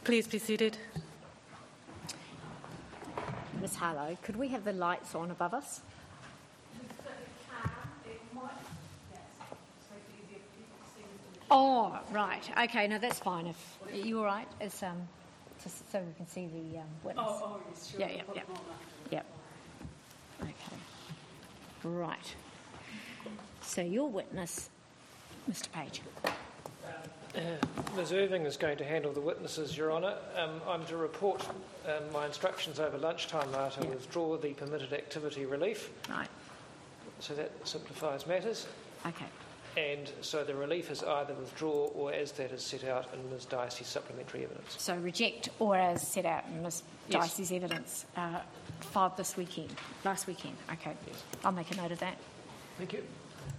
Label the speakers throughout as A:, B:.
A: Please be seated.
B: Ms Harlow, could we have the lights on above us? Oh, right. Okay, no, that's fine. If you all right? It's just so we can see the witness.
A: Oh, yes, sure.
B: Yeah. Okay. Right. So your witness, Mr. Page.
C: Ms Irving is going to handle the witnesses, Your Honour. I'm to report my instructions over lunchtime are to withdraw the permitted activity relief.
B: Right.
C: So that simplifies matters.
B: Okay.
C: And so the relief is either withdraw or as that is set out in Ms Dicey's supplementary evidence.
B: So reject or as set out in Ms Dicey's evidence filed last weekend. Okay.
C: Yes.
B: I'll make a note of that.
C: Thank you.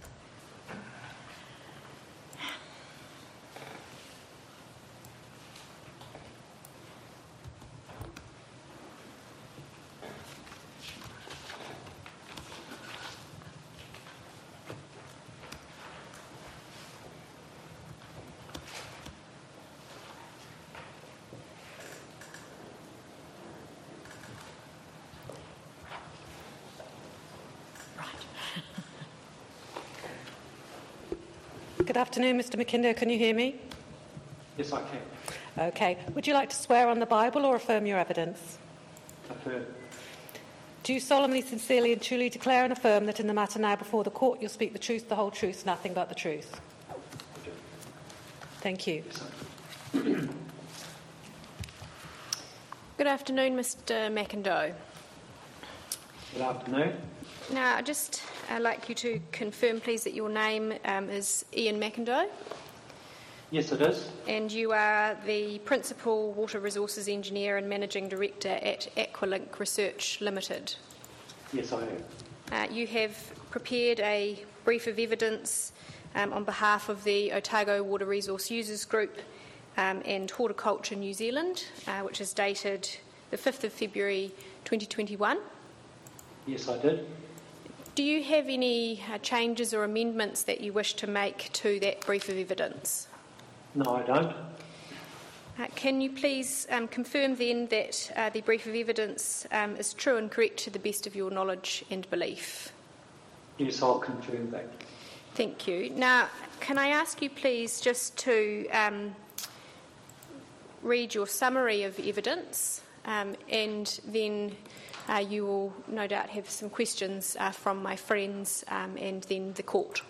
A: Good afternoon, Mr McKinder. Can you hear me?
D: Yes, I can.
A: Okay. Would you like to swear on the Bible or affirm your evidence?
D: Affirm.
A: Do you solemnly, sincerely and truly declare and affirm that in the matter now before the court you'll speak the truth, the whole truth, nothing but the truth? Thank you.
D: Yes,
E: Good afternoon, Mr McIndoe.
D: Good afternoon.
E: Now, I'd just like you to confirm, please, that your name is Ian McIndoe.
D: Yes, it is.
E: And you are the Principal Water Resources Engineer and Managing Director at Aqualink Research Limited.
D: Yes, I am.
E: You have prepared a brief of evidence on behalf of the Otago Water Resource Users Group and Horticulture New Zealand, which is dated the 5th of February 2021.
D: Yes, I did.
E: Do you have any changes or amendments that you wish to make to that brief of evidence?
D: No, I don't.
E: Can you please confirm then that the brief of evidence is true and correct to the best of your knowledge and belief?
D: Yes, I'll confirm that.
E: Thank you. Now, can I ask you please just to read your summary of evidence and then you will no doubt have some questions from my friends and then the court.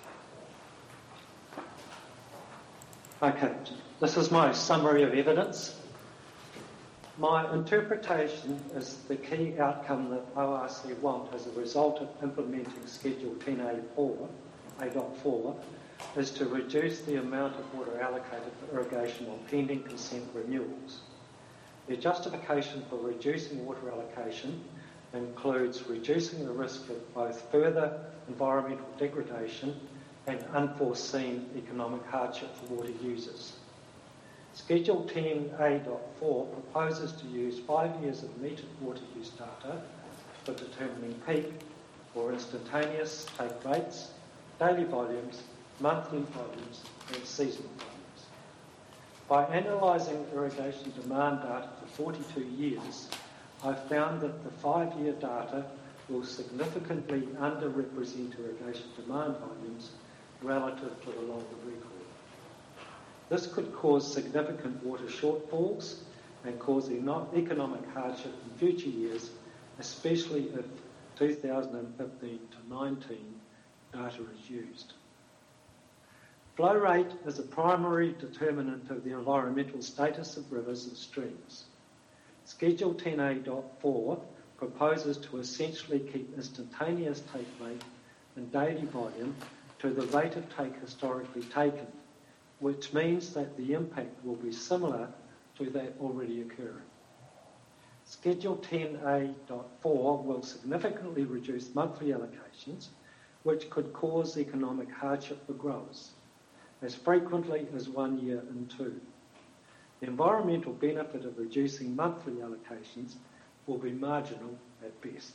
D: Okay, this is my summary of evidence. My interpretation is the key outcome that ORC want as a result of implementing Schedule 10A4, A.4, is to reduce the amount of water allocated for irrigation on pending consent renewals. The justification for reducing water allocation includes reducing the risk of both further environmental degradation and unforeseen economic hardship for water users. Schedule 10A.4 proposes to use 5 years of metered water use data for determining peak or instantaneous take rates, daily volumes, monthly volumes and seasonal volumes. By analysing irrigation demand data for 42 years, I've found that the 5-year data will significantly underrepresent irrigation demand volumes relative to the longer record. This could cause significant water shortfalls and cause economic hardship in future years, especially if 2015 to 19 data is used. Flow rate is a primary determinant of the environmental status of rivers and streams. Schedule 10A.4 proposes to essentially keep instantaneous take rate and daily volume to the rate of take historically taken, which means that the impact will be similar to that already occurring. Schedule 10A.4 will significantly reduce monthly allocations, which could cause economic hardship for growers, as frequently as 1 year in 2. The environmental benefit of reducing monthly allocations will be marginal at best.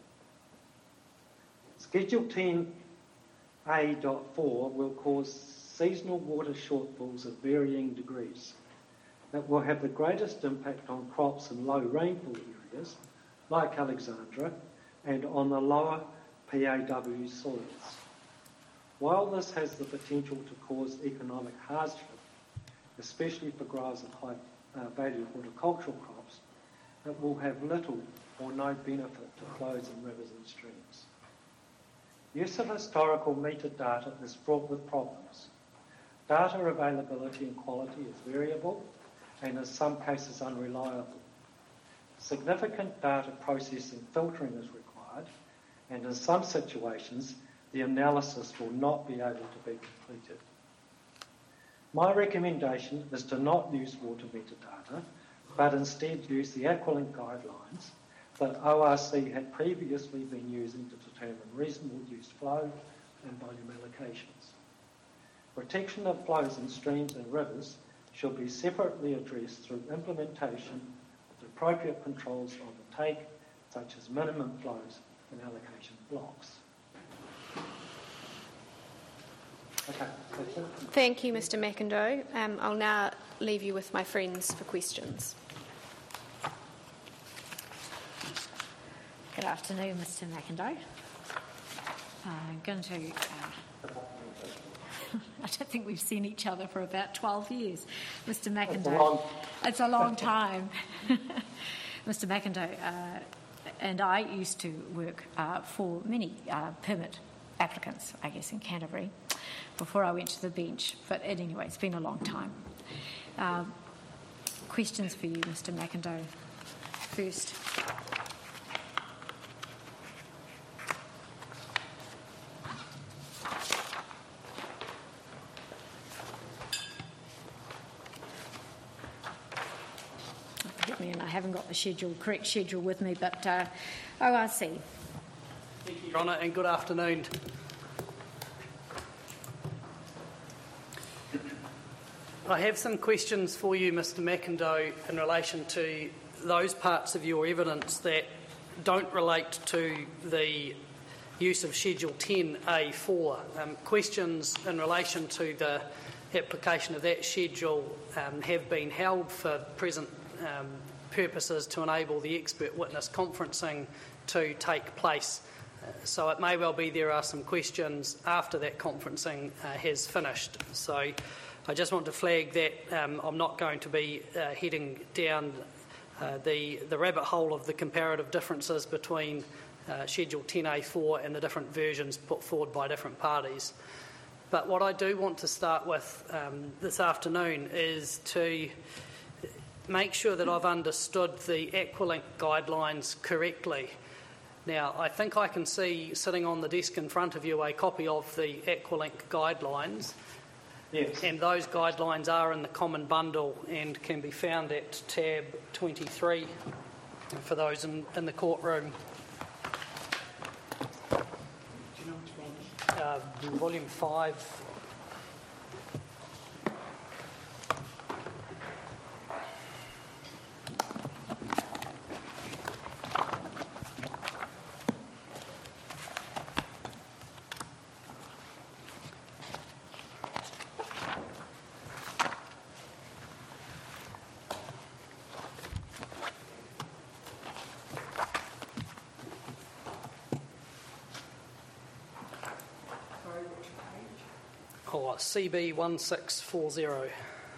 D: Schedule 10A.4 will cause seasonal water shortfalls of varying degrees. that will have the greatest impact on crops in low rainfall areas, like Alexandra, and on the lower PAW soils. While this has the potential to cause economic hardship, especially for growers of high-value horticultural crops, it will have little or no benefit to flows in rivers and streams. Use of historical metadata is fraught with problems. Data availability and quality is variable and in some cases unreliable. Significant data processing filtering is required, and in some situations the analysis will not be able to be completed. My recommendation is to not use water metadata, but instead use the Aqualink guidelines that ORC had previously been using to determine reasonable use flow and volume allocations. Protection of flows in streams and rivers shall be separately addressed through implementation of the appropriate controls on the take, such as minimum flows and allocation blocks. Okay, that's it.
E: Thank you, Mr McIndoe. I'll now leave you with my friends for questions.
B: Good afternoon, Mr McIndoe. I'm going to... I don't think we've seen each other for about 12 years, Mr McIndoe. It's a long time. Mr McIndoe and I used to work for many permit applicants, I guess, in Canterbury before I went to the bench. But anyway, it's been a long time. Questions for you, Mr McIndoe. First. And I haven't got the correct schedule with me, but ORC.
F: Thank you, Your Honour, and good afternoon. I have some questions for you, Mr McIndoe, in relation to those parts of your evidence that don't relate to the use of Schedule 10A4. Questions in relation to the application of that schedule have been held for present purposes to enable the expert witness conferencing to take place. So it may well be there are some questions after that conferencing has finished. So I just want to flag that I'm not going to be heading down the rabbit hole of the comparative differences between Schedule 10A4 and the different versions put forward by different parties. But what I do want to start with this afternoon is to make sure that I've understood the Aqualink guidelines correctly. Now, I think I can see sitting on the desk in front of you a copy of the Aqualink guidelines.
D: Yes.
F: And those guidelines are in the common bundle and can be found at tab 23 for those in the courtroom. Do you know which one? Volume 5. CB 1640.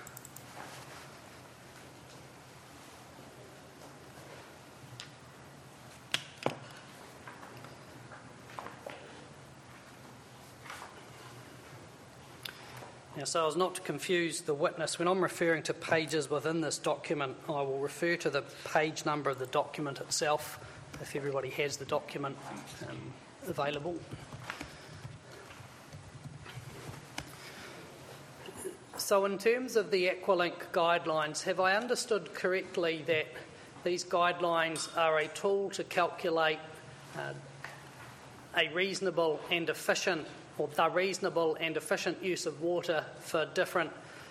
F: Now, so as not to confuse the witness, when I'm referring to pages within this document, I will refer to the page number of the document itself, if everybody has the document available. So in terms of the Aqualink guidelines, have I understood correctly that these guidelines are a tool to calculate a reasonable and efficient, or the reasonable and efficient use of water for different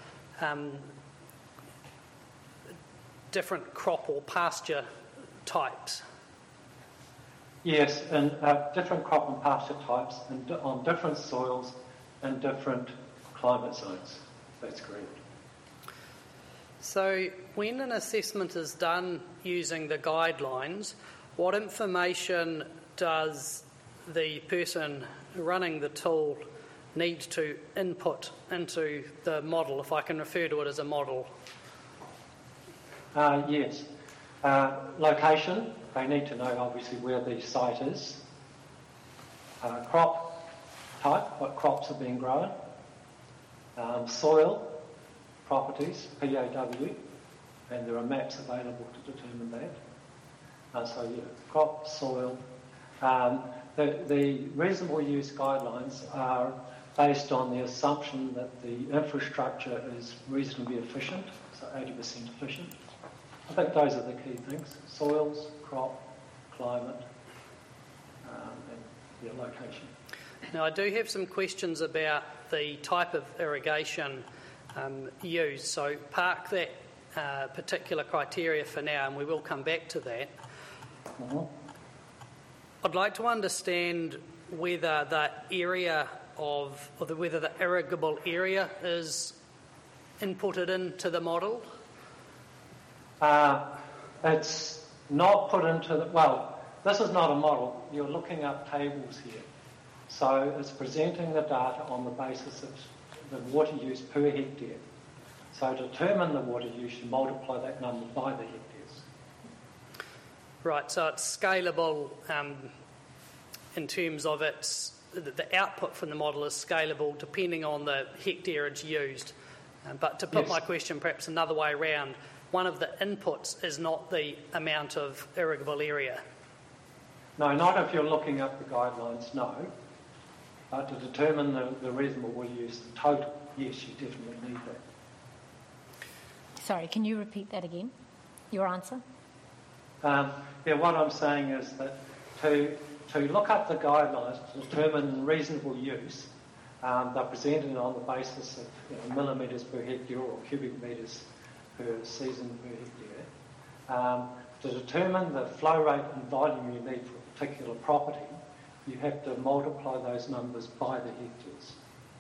F: crop or pasture types?
D: Yes, and different crop and pasture types and on different soils and different climate zones. That's correct.
F: So when an assessment is done using the guidelines, what information does the person running the tool need to input into the model, if I can refer to it as a model?
D: Yes. Location, they need to know obviously where the site is. Crop type, what crops are being grown. Soil properties, PAW, and there are maps available to determine that. Crop, soil. The reasonable use guidelines are based on the assumption that the infrastructure is reasonably efficient, so 80% efficient. I think those are the key things: soils, crop, climate, and location.
F: Now, I do have some questions about the type of irrigation used, so park that particular criteria for now, and we will come back to that.
D: Mm-hmm.
F: I'd like to understand whether whether the irrigable area is inputted into the model.
D: It's not put into this is not a model. You're looking up tables here. So it's presenting the data on the basis of the water use per hectare. So to determine the water use, you multiply that number by the hectares.
F: Right, so it's scalable in terms of the output from the model is scalable depending on the hectareage used. But to put my question perhaps another way around, one of the inputs is not the amount of irrigable area.
D: No, not if you're looking up the guidelines, no. But to determine the reasonable use, the total, yes, you definitely need that.
B: Sorry, can you repeat that again? Your answer?
D: What I'm saying is that to look up the guidelines to determine reasonable use, they're presented on the basis of millimetres per hectare or cubic metres per season per hectare. To determine the flow rate and volume you need for a particular property, you have to multiply those numbers by the hectares.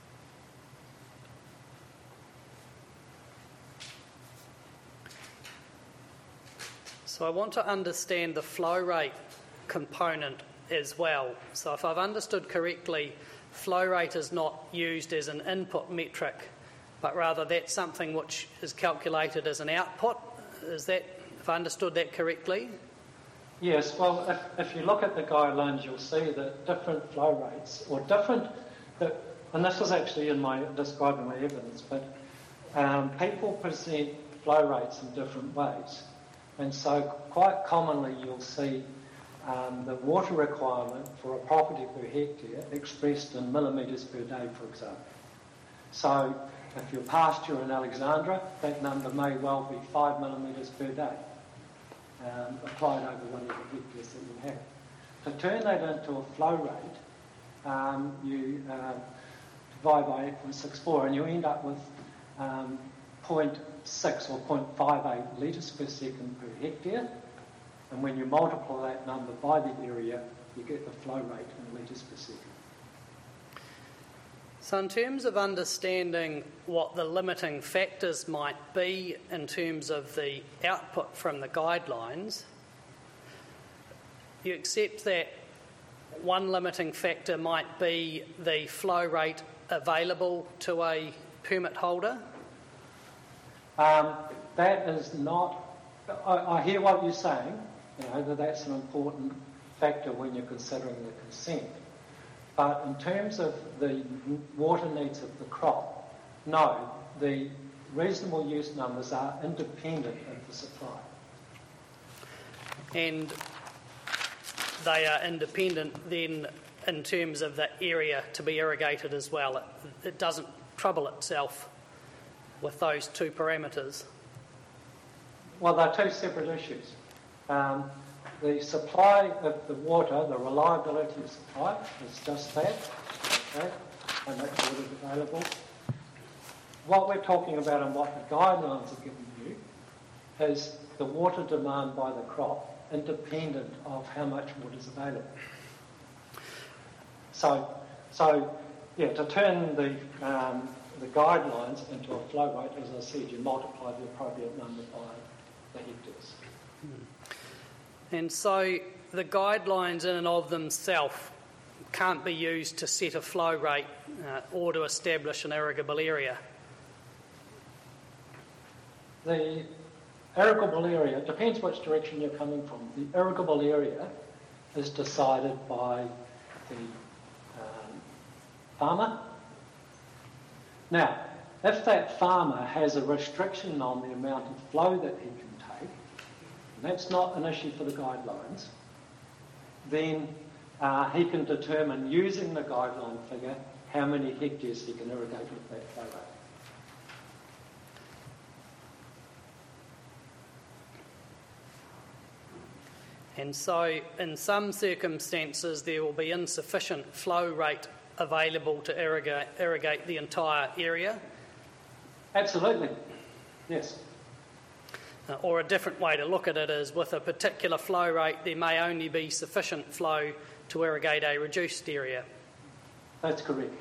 F: So I want to understand the flow rate component as well. So if I've understood correctly, flow rate is not used as an input metric, but rather that's something which is calculated as an output. Is that, if I understood that correctly?
D: Yes, well, if you look at the guidelines, you'll see that different flow rates, or and this is actually describing my evidence, but people present flow rates in different ways. And so quite commonly you'll see the water requirement for a property per hectare expressed in millimetres per day, for example. So if you're pasture in Alexandra, that number may well be 5 millimetres per day, applied over whatever hectares that you have. To turn that into a flow rate, you divide by 8.64 and you end up with 0.6 or 0.58 litres per second per hectare. And when you multiply that number by the area, you get the flow rate in litres per second.
F: So in terms of understanding what the limiting factors might be in terms of the output from the guidelines, you accept that one limiting factor might be the flow rate available to a permit holder?
D: That is not... I hear what you're saying, that's an important factor when you're considering the consent. But in terms of the water needs of the crop, no, the reasonable use numbers are independent of the supply.
F: And they are independent then in terms of the area to be irrigated as well. It doesn't trouble itself with those two parameters.
D: Well, they're two separate issues. The supply of the water, the reliability of supply, is just that, okay, and that water is available. What we're talking about and what the guidelines are giving you is the water demand by the crop, independent of how much water is available. So to turn the the guidelines into a flow rate, as I said, you multiply the appropriate number by the hectares.
F: And so the guidelines in and of themselves can't be used to set a flow rate or to establish an irrigable area.
D: The irrigable area, it depends which direction you're coming from. The irrigable area is decided by the farmer. Now, if that farmer has a restriction on the amount of flow that he can take, and that's not an issue for the guidelines, then he can determine, using the guideline figure, how many hectares he can irrigate with that flow rate.
F: And so in some circumstances there will be insufficient flow rate available to irrigate the entire area.
D: Absolutely, yes.
F: Or a different way to look at it is, with a particular flow rate there may only be sufficient flow to irrigate a reduced area.
D: That's correct.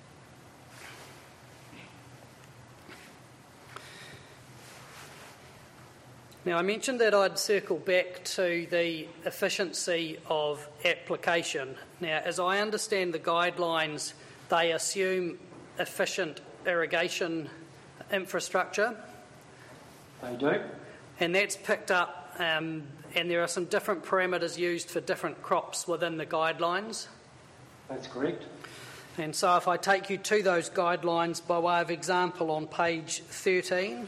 F: Now, I mentioned that I'd circle back to the efficiency of application. Now, as I understand the guidelines, they assume efficient irrigation infrastructure.
D: They do.
F: And that's picked up, and there are some different parameters used for different crops within the guidelines.
D: That's correct.
F: And so if I take you to those guidelines by way of example on page 13...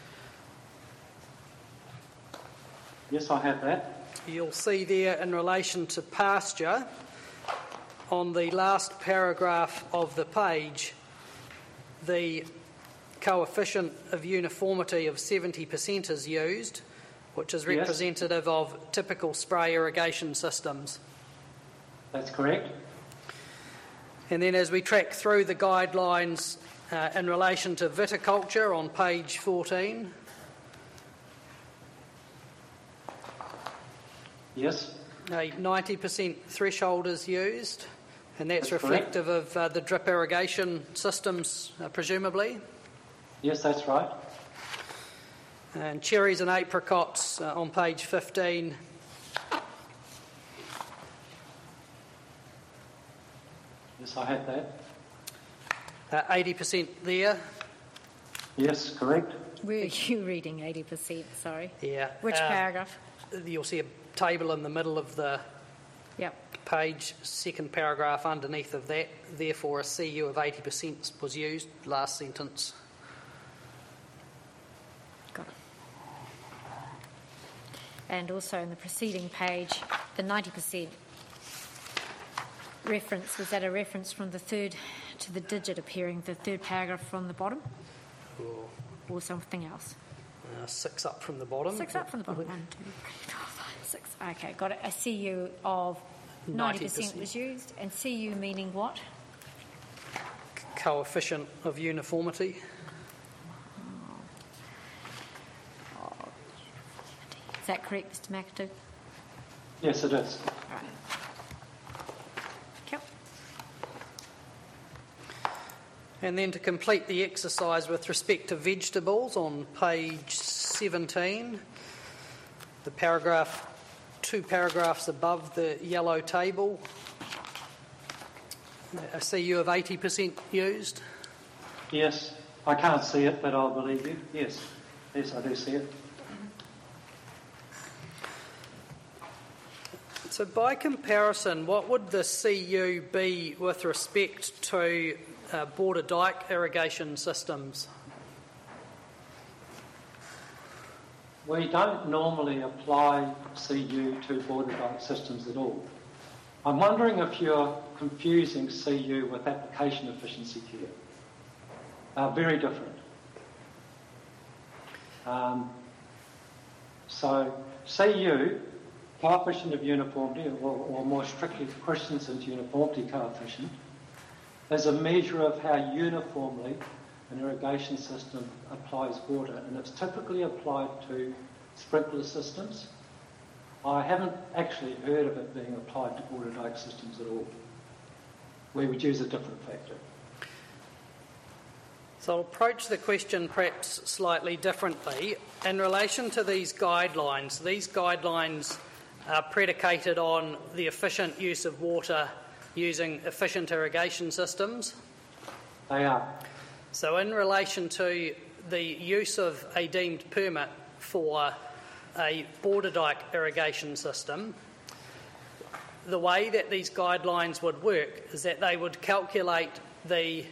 D: Yes, I have that.
F: You'll see there in relation to pasture, on the last paragraph of the page, the coefficient of uniformity of 70% is used, which is representative of typical spray irrigation systems.
D: That's correct.
F: And then as we track through the guidelines in relation to viticulture on page 14...
D: Yes.
F: A 90% threshold is used, and that's reflective
D: correct.
F: of the drip irrigation systems, presumably.
D: Yes, that's right.
F: And cherries and apricots on page 15.
D: Yes, I have that.
F: 80% there.
D: Yes, correct.
B: Where are you reading 80%, sorry?
F: Yeah.
B: Which paragraph?
F: You'll see a table in the middle of the
B: Yep.
F: page, second paragraph underneath of that. Therefore, a CU of 80% was used, last sentence.
B: Got it. And also in the preceding page, the 90% reference, was that a reference from the third to the digit appearing, the third paragraph from the bottom? Or something else?
F: 6 up from the bottom.
B: 6 up from the bottom. 1, 2, 3, 4, 5, 6. Okay, got it. A CU of 90% was used. And CU meaning what?
F: Coefficient of uniformity.
B: Is that correct, Mr. McAdoo?
D: Yes, it is.
B: All right. Cool.
F: And then to complete the exercise with respect to vegetables on page 17, the paragraph, 2 paragraphs above the yellow table, a CU of 80% used.
D: Yes, I can't see it, but I'll believe you. Yes, yes, I do see it.
F: So by comparison, what would the CU be with respect to border dike irrigation systems?
D: We don't normally apply CU to border dike systems at all. I'm wondering if you're confusing CU with application efficiency here. Very different. So CU, coefficient of uniformity, or more strictly Christensen's uniformity coefficient, is a measure of how uniformly an irrigation system applies water, and it's typically applied to sprinkler systems. I haven't actually heard of it being applied to border dike systems at all. We would use a different factor.
F: So I'll approach the question perhaps slightly differently. In relation to these guidelines are predicated on the efficient use of water using efficient irrigation systems.
D: They are.
F: So in relation to the use of a deemed permit for a border dike irrigation system, the way that these guidelines would work is that they would calculate the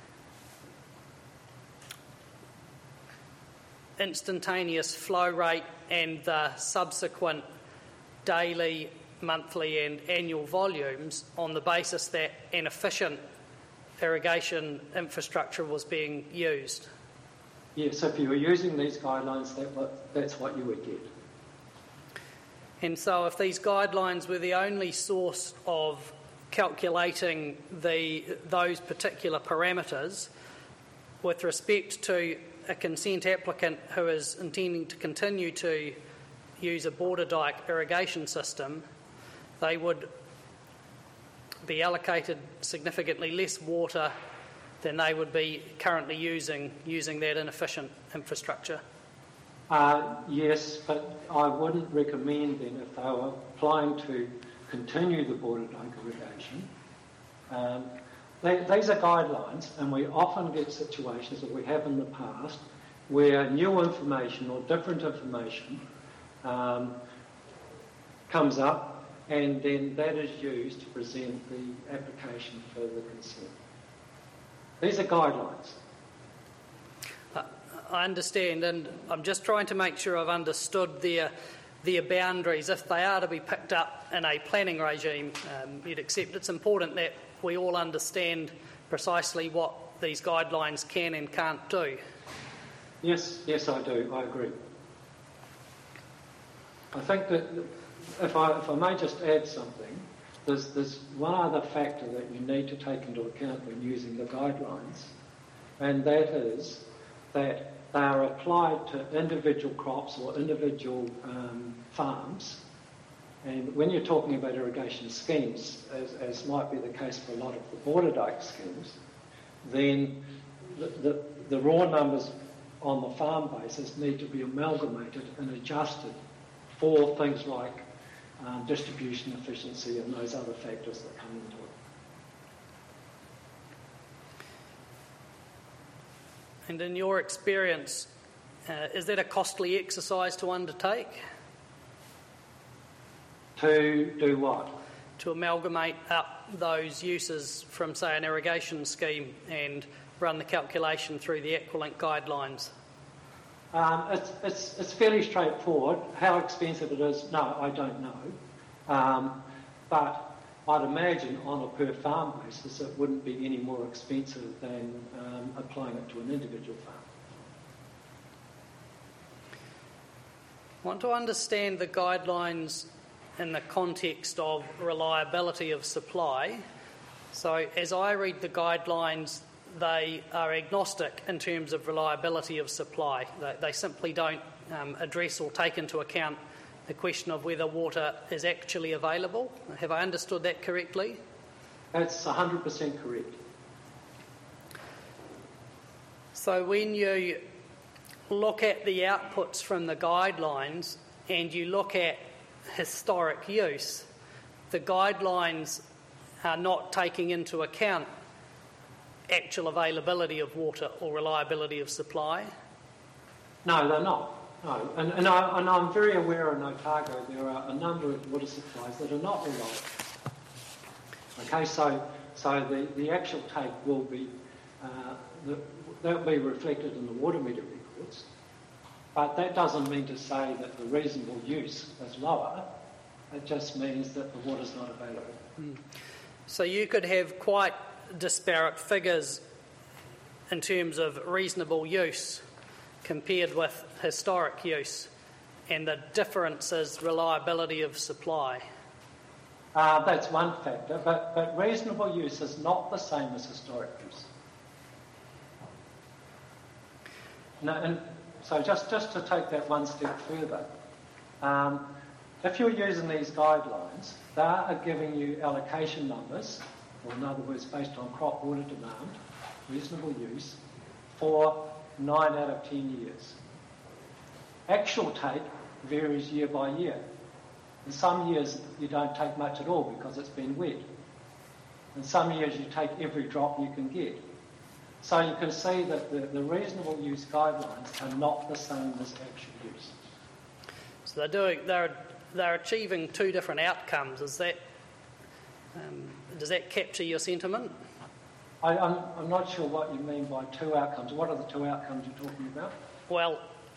F: instantaneous flow rate and the subsequent daily, monthly and annual volumes on the basis that an efficient irrigation infrastructure was being used.
D: Yes, if you were using these guidelines, that's what you would get.
F: And so if these guidelines were the only source of calculating those particular parameters, with respect to a consent applicant who is intending to continue to use a border dike irrigation system, they would be allocated significantly less water than they would be currently using that inefficient infrastructure.
D: Yes, but I wouldn't recommend then, if they were applying to continue the border dike irrigation, these are guidelines, and we often get situations that we have in the past where new information or different information comes up, and then that is used to present the application for the consent. These are guidelines.
F: I understand, and I'm just trying to make sure I've understood their boundaries. If they are to be picked up in a planning regime, you'd accept it's important that we all understand precisely what these guidelines can and can't do. Yes,
D: I do. I agree. I think that if I may just add something, there's one other factor that you need to take into account when using the guidelines, and that is that they are applied to individual crops or individual farms. And when you're talking about irrigation schemes, as might be the case for a lot of the border dike schemes, then the raw numbers on the farm basis need to be amalgamated and adjusted for things like distribution efficiency and those other factors that come into it.
F: And in your experience, is that a costly exercise to undertake?
D: To do what?
F: To amalgamate up those uses from, say, an irrigation scheme and run the calculation through the Aqualink guidelines?
D: It's fairly straightforward. How expensive it is, no, I don't know. But I'd imagine on a per farm basis it wouldn't be any more expensive than applying it to an individual farm.
F: I want to understand the guidelines in the context of reliability of supply. So as I read the guidelines, they are agnostic in terms of reliability of supply. They simply don't address or take into account the question of whether water is actually available. Have I understood that correctly?
D: That's 100% correct.
F: So when you look at the outputs from the guidelines and you look at historic use, the guidelines are not taking into account actual availability of water or reliability of supply?
D: No, they're not. No, and I'm very aware in Otago there are a number of water supplies that are not reliable. Okay, so the actual take will be that'll be reflected in the water meter records, but that doesn't mean to say that the reasonable use is lower. It just means that the water's not available.
F: So you could have quite disparate figures in terms of reasonable use compared with historic use, and the difference is reliability of supply.
D: That's one factor, but reasonable use is not the same as historic use. No, and so just to take that one step further, if you're using these guidelines, they are giving you allocation numbers, or in other words, based on crop water demand, reasonable use, for 9 out of 10 years. Actual take varies year by year. In some years you don't take much at all because it's been wet. In some years you take every drop you can get. So you can see that the reasonable use guidelines are not the same as actual use.
F: So they're achieving two different outcomes. Is that does that capture your sentiment?
D: I'm not sure what you mean by two outcomes. What are the two outcomes you're talking about?
F: Well,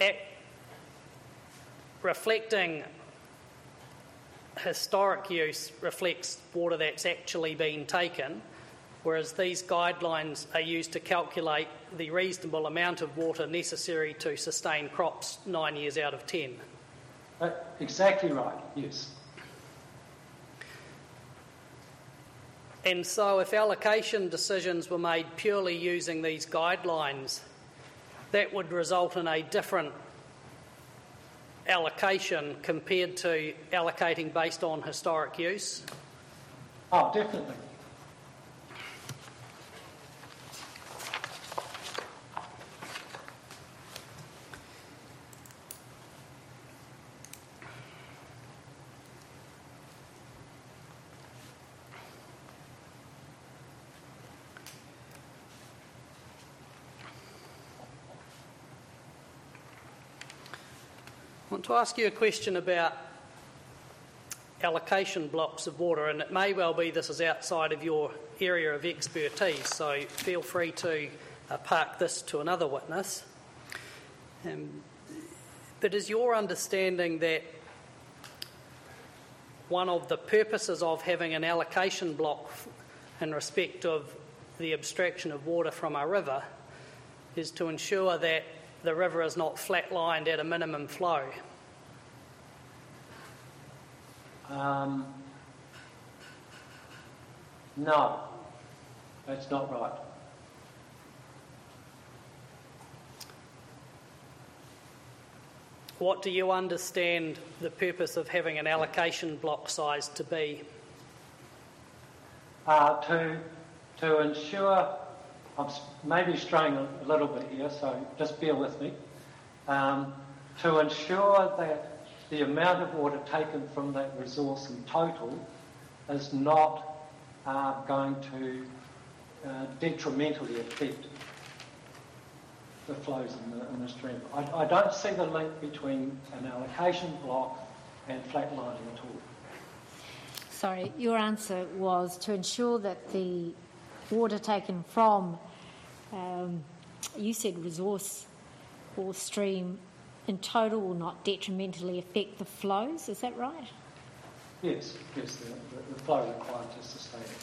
F: reflecting historic use reflects water that's actually been taken, whereas these guidelines are used to calculate the reasonable amount of water necessary to sustain crops 9 years out of 10.
D: Exactly right, yes.
F: And so if allocation decisions were made purely using these guidelines, that would result in a different allocation compared to allocating based on historic use?
D: Oh, definitely.
F: I want to ask you a question about allocation blocks of water, and it may well be this is outside of your area of expertise, so feel free to park this to another witness. But is your understanding that one of the purposes of having an allocation block in respect of the abstraction of water from a river is to ensure that the river is not flatlined at a minimum flow?
D: No, that's not right.
F: What do you understand the purpose of having an allocation block size to be?
D: To ensure, I'm maybe straying a little bit here, so just bear with me. To ensure that the amount of water taken from that resource in total is not going to detrimentally affect the flows in the stream. I don't see the link between an allocation block and flatlining at all.
B: Sorry, your answer was to ensure that the water taken from, you said resource or stream, in total will not detrimentally affect the flows, is that right?
D: Yes, the flow required to sustain it.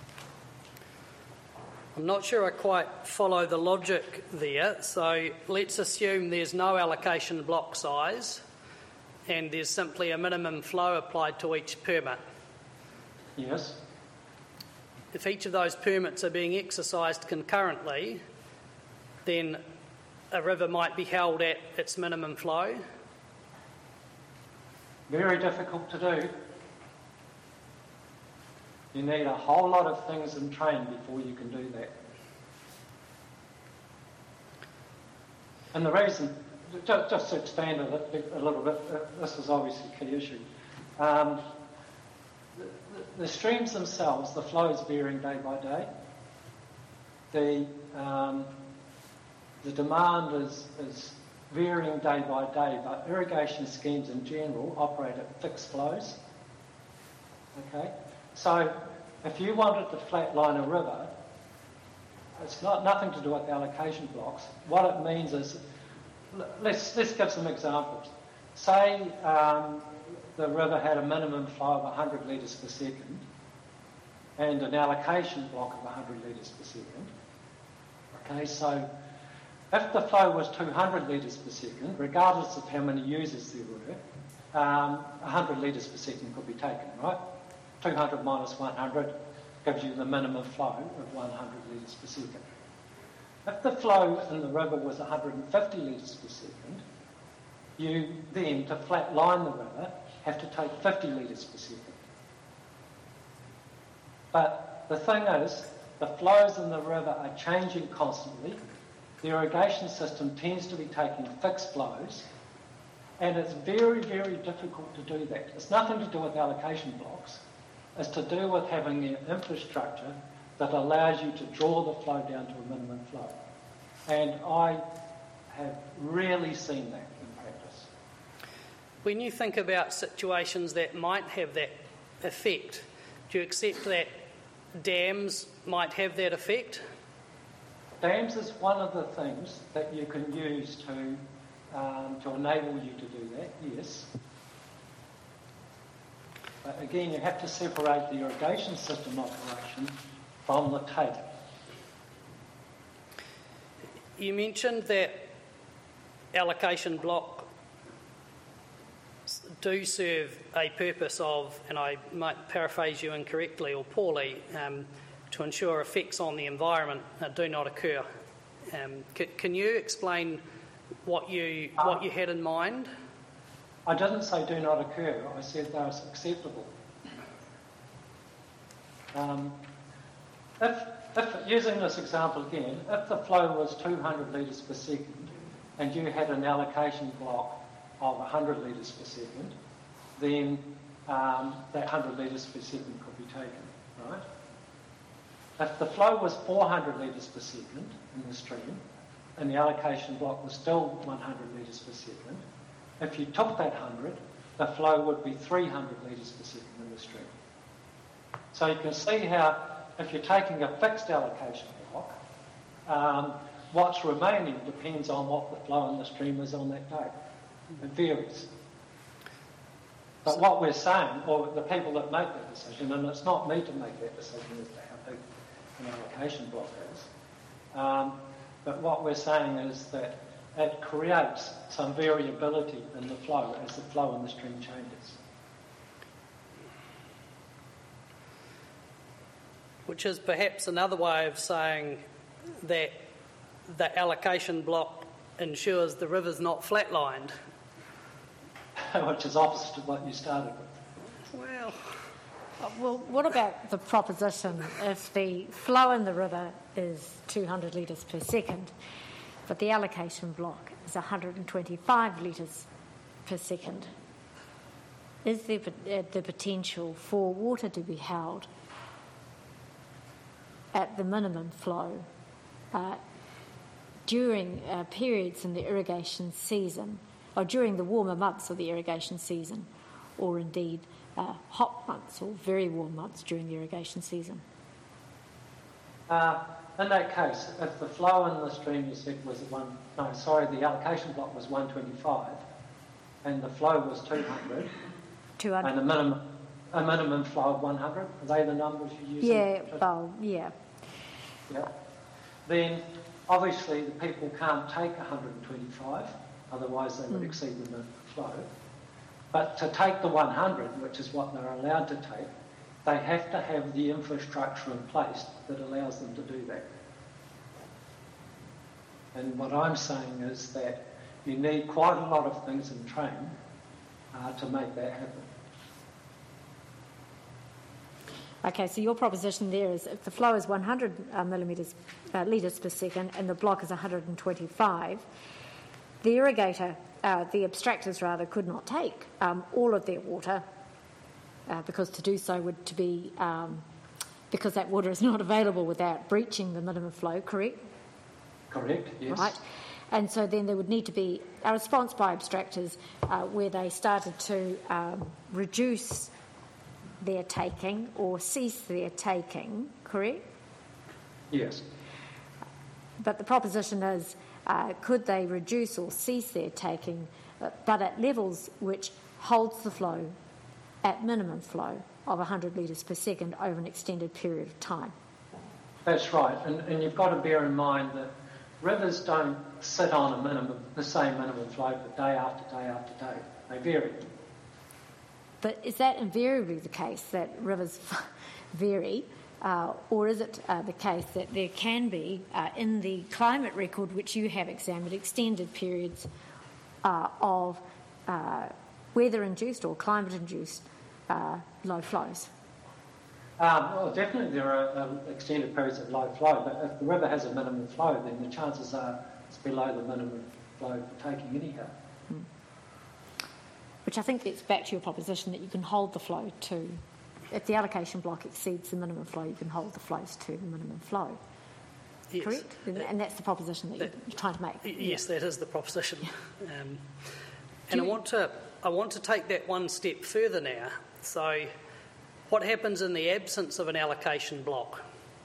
F: I'm not sure I quite follow the logic there, so let's assume there's no allocation block size and there's simply a minimum flow applied to each permit.
D: Yes.
F: If each of those permits are being exercised concurrently, then a river might be held at its minimum flow.
D: Very difficult to do. You need a whole lot of things in train before you can do that. And the reason, just to expand a little bit, this is obviously a key issue. The streams themselves, the flow is varying day by day. The demand is varying day by day, but irrigation schemes in general operate at fixed flows. Okay? So if you wanted to flatline a river, it's nothing to do with allocation blocks. What it means is, let's give some examples. Say the river had a minimum flow of 100 litres per second and an allocation block of 100 litres per second. Okay, so if the flow was 200 litres per second, regardless of how many users there were, 100 litres per second could be taken, right? 200 minus 100 gives you the minimum flow of 100 litres per second. If the flow in the river was 150 litres per second, you then, to flatline the river, have to take 50 litres per second. But the thing is, the flows in the river are changing constantly, the irrigation system tends to be taking fixed flows, and it's very, very difficult to do that. It's nothing to do with allocation blocks. It's to do with having an infrastructure that allows you to draw the flow down to a minimum flow. And I have rarely seen that in practice.
F: When you think about situations that might have that effect, do you accept that dams might have that effect?
D: Dams is one of the things that you can use to enable you to do that, yes. But again, you have to separate the irrigation system operation from the take.
F: You mentioned that allocation blocks do serve a purpose of, and I might paraphrase you incorrectly or poorly, to ensure effects on the environment do not occur. Can you explain what you had in mind?
D: I didn't say do not occur. I said they're acceptable. If using this example again, if the flow was 200 litres per second and you had an allocation block of 100 litres per second, then that 100 litres per second could be taken, right? If the flow was 400 litres per second in the stream and the allocation block was still 100 litres per second, if you took that 100, the flow would be 300 litres per second in the stream. So you can see how, if you're taking a fixed allocation block, what's remaining depends on what the flow in the stream is on that day. It varies. But what we're saying, or the people that make that decision, and it's not me to make that decision as to how big an allocation block is, but what we're saying is that it creates some variability in the flow as the flow in the stream changes.
F: Which is perhaps another way of saying that the allocation block ensures the river's not flatlined.
D: Which is opposite of what you started with.
B: Well, what about the proposition if the flow in the river is 200 litres per second, but the allocation block is 125 litres per second? Is there the potential for water to be held at the minimum flow during periods in the irrigation season, or during the warmer months of the irrigation season, or indeed hot months or very warm months during the irrigation season?
D: In that case, if the flow in the stream you said was the allocation block was 125 and the flow was 200 and a minimum flow of 100, are they the numbers you use?
B: Yeah.
D: Then obviously the people can't take 125, otherwise they would exceed the minimum flow. But to take the 100, which is what they're allowed to take, they have to have the infrastructure in place that allows them to do that. And what I'm saying is that you need quite a lot of things in train to make that happen.
B: Okay, so your proposition there is if the flow is 100 litres per second and the block is 125, the irrigator, the abstractors rather, could not take all of their water because to do so would to be because that water is not available without breaching the minimum flow, correct?
D: Correct, yes.
B: Right. And so then there would need to be a response by abstractors where they started to reduce their taking or cease their taking, correct?
D: Yes.
B: But the proposition is, could they reduce or cease their taking, but at levels which holds the flow at minimum flow of 100 litres per second over an extended period of time?
D: That's right, and you've got to bear in mind that rivers don't sit on the same minimum flow for day after day after day. They vary.
B: But is that invariably the case, that rivers vary, or is it the case that there can be, in the climate record which you have examined, extended periods of weather-induced or climate-induced low flows?
D: Well, definitely there are extended periods of low flow, but if the river has a minimum flow, then the chances are it's below the minimum flow for taking anyhow.
B: Which I think gets back to your proposition that you can hold the flow to, if the allocation block exceeds the minimum flow, you can hold the flows to the minimum flow.
F: Yes.
B: Correct? And that's the proposition that you're trying to make.
F: Yes, that is the proposition.
B: Yeah.
F: And I want to take that one step further now. So what happens in the absence of an allocation block?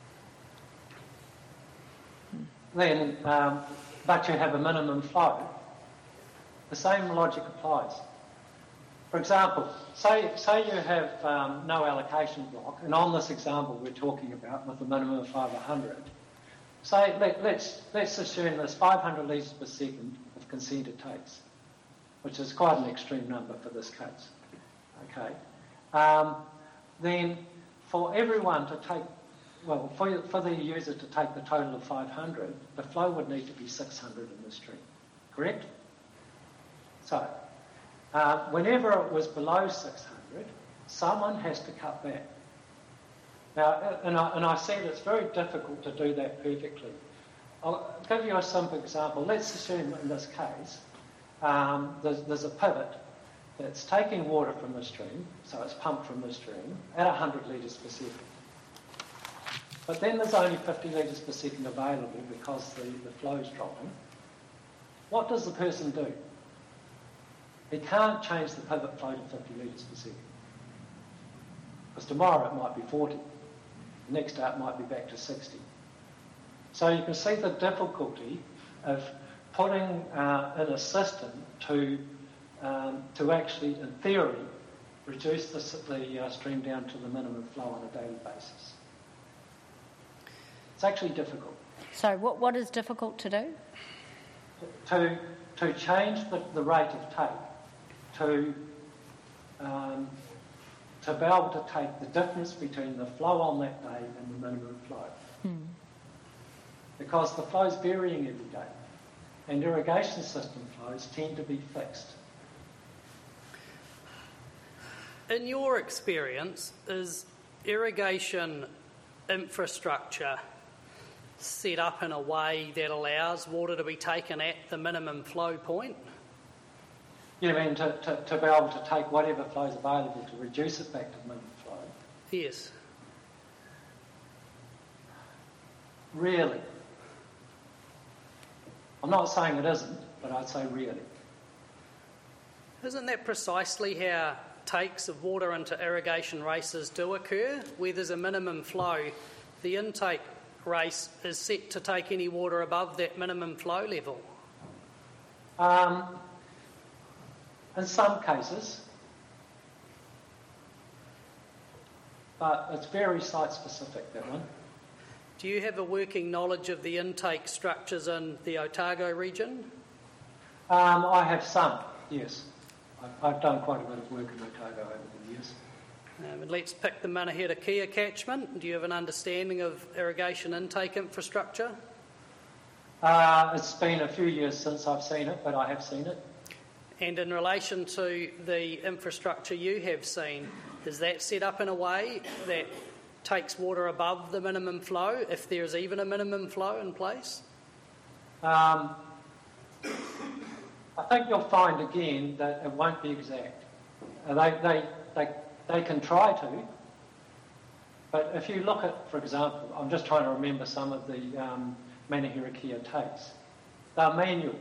D: Then, but you have a minimum flow. The same logic applies. For example, say you have no allocation block, and on this example we're talking about with a minimum of 500, say let's assume there's 500 litres per second of consented takes, which is quite an extreme number for this case. Okay, then for everyone to take, well, for the user to take the total of 500, the flow would need to be 600 in the stream, correct? So, whenever it was below 600, someone has to cut back. Now, and I said it's very difficult to do that perfectly. I'll give you a simple example. Let's assume in this case there's a pivot that's taking water from the stream, so it's pumped from the stream at 100 litres per second. But then there's only 50 litres per second available because the flow's dropping. What does the person do? He can't change the pivot flow to 50 litres per second. Because tomorrow it might be 40. The next day it might be back to 60. So you can see the difficulty of putting in a system to actually, in theory, reduce the stream down to the minimum flow on a daily basis. It's actually difficult.
B: So what is difficult to do?
D: To change the rate of take, to be able to take the difference between the flow on that day and the minimum flow. Because the flow's varying every day, and irrigation system flows tend to be fixed.
F: In your experience, is irrigation infrastructure set up in a way that allows water to be taken at the minimum flow point?
D: You mean to be able to take whatever flow is available to reduce it back to minimum flow?
F: Yes.
D: Really? I'm not saying it isn't, but I'd say really.
F: Isn't that precisely how takes of water into irrigation races do occur? Where there's a minimum flow, the intake race is set to take any water above that minimum flow level.
D: In some cases, but it's very site-specific, that one.
F: Do you have a working knowledge of the intake structures in the Otago region?
D: I have some, yes. I've done quite a bit of work in Otago over the years.
F: And let's pick the Manahera Kia catchment. Do you have an understanding of irrigation intake infrastructure?
D: It's been a few years since I've seen it, but I have seen it.
F: And in relation to the infrastructure you have seen, is that set up in a way that takes water above the minimum flow, if there is even a minimum flow in place?
D: I think you'll find again that it won't be exact. They can try to, but if you look at, for example, I'm just trying to remember some of the Manahera Kia takes. They're manual.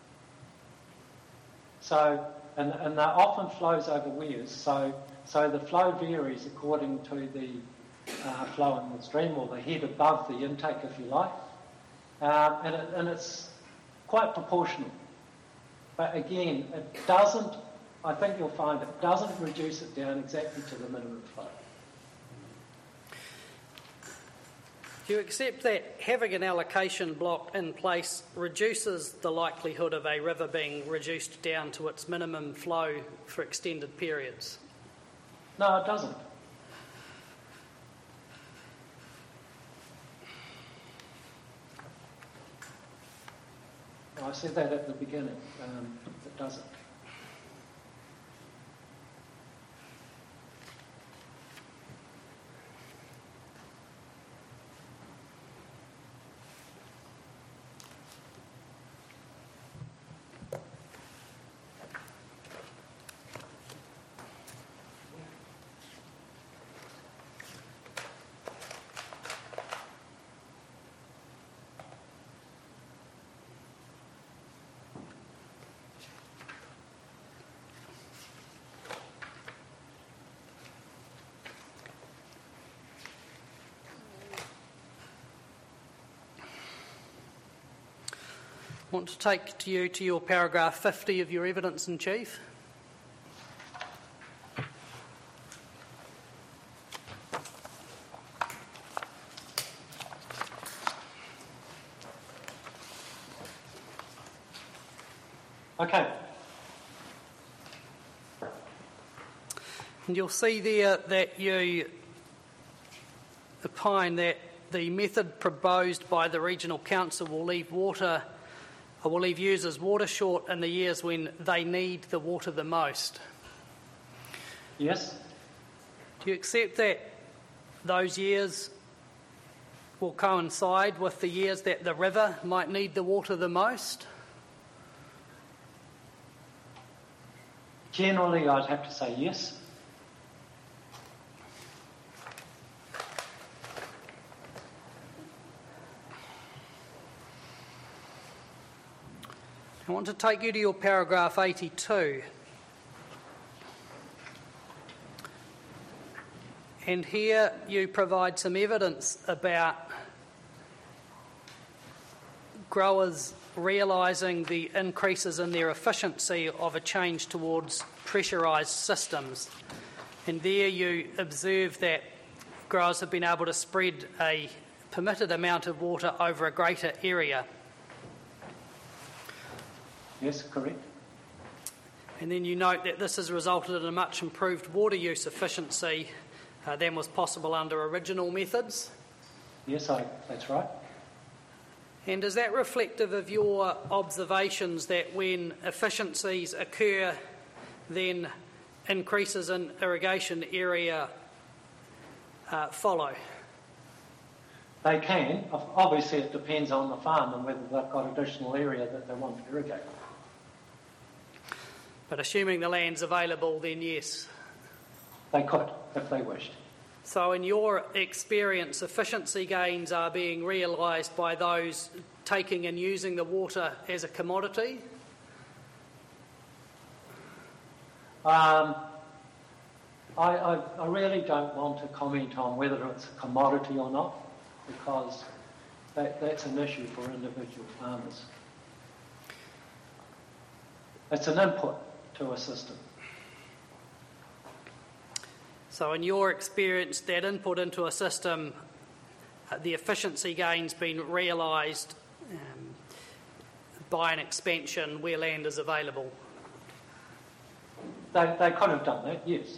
D: So, and they're often flows over weirs, so the flow varies according to the flow in the stream, or the head above the intake, if you like, and it's quite proportional. But again, it doesn't, I think you'll find it doesn't reduce it down exactly to the minimum flow.
F: Do you accept that having an allocation block in place reduces the likelihood of a river being reduced down to its minimum flow for extended periods?
D: No, it doesn't. I said that at the beginning. It doesn't.
F: I want to take you to your paragraph 50 of your evidence in chief.
D: Okay.
F: And you'll see there that you opine that the method proposed by the Regional Council will leave users water short in the years when they need the water the most.
D: Yes.
F: Do you accept that those years will coincide with the years that the river might need the water the most?
D: Generally, I'd have to say yes.
F: I want to take you to your paragraph 82. And here you provide some evidence about growers realising the increases in their efficiency of a change towards pressurised systems. And there you observe that growers have been able to spread a permitted amount of water over a greater area.
D: Yes, correct.
F: And then you note that this has resulted in a much improved water use efficiency than was possible under original methods.
D: Yes, that's right.
F: And is that reflective of your observations that when efficiencies occur, then increases in irrigation area follow?
D: They can. Obviously, it depends on the farm and whether they've got additional area that they want to irrigate.
F: But assuming the land's available, then yes.
D: They could, if they wished.
F: So in your experience, efficiency gains are being realised by those taking and using the water as a commodity?
D: I really don't want to comment on whether it's a commodity or not, because that's an issue for individual farmers. It's an input to a system.
F: So in your experience, that input into a system, the efficiency gains been realised by an expansion where land is available?
D: They could have done that, yes.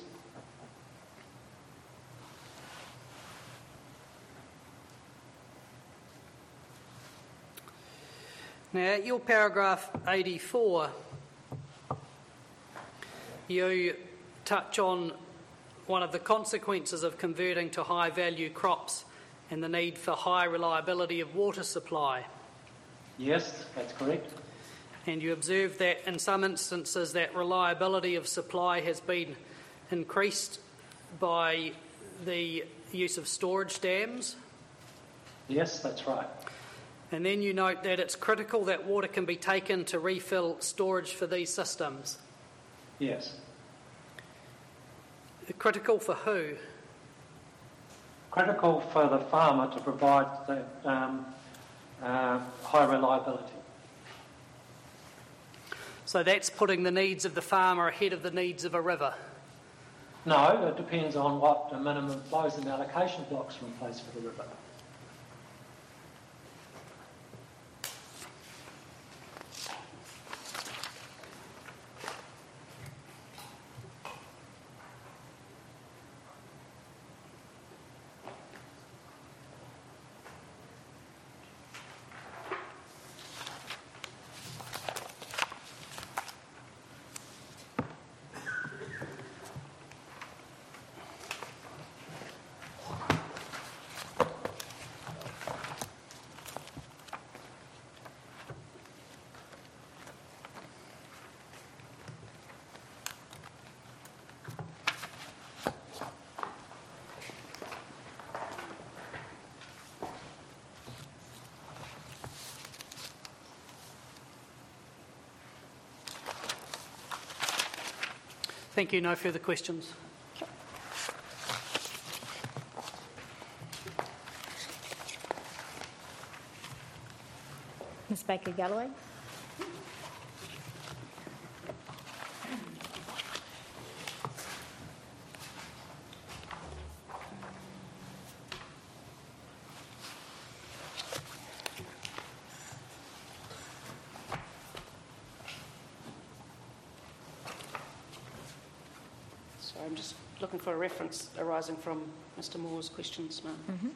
F: Now, your paragraph 84, you touch on one of the consequences of converting to high-value crops and the need for high reliability of water supply.
D: Yes, that's correct.
F: And you observe that in some instances that reliability of supply has been increased by the use of storage dams.
D: Yes, that's right.
F: And then you note that it's critical that water can be taken to refill storage for these systems.
D: Yes.
F: Critical for who?
D: Critical for the farmer to provide the high reliability.
F: So that's putting the needs of the farmer ahead of the needs of a river?
D: No, it depends on what the minimum flows and allocation blocks are in place for the river.
F: Thank you. No further questions.
B: Ms Baker-Galloway.
G: So I'm just looking for a reference arising from Mr. Moore's questions now.
B: Mm-hmm.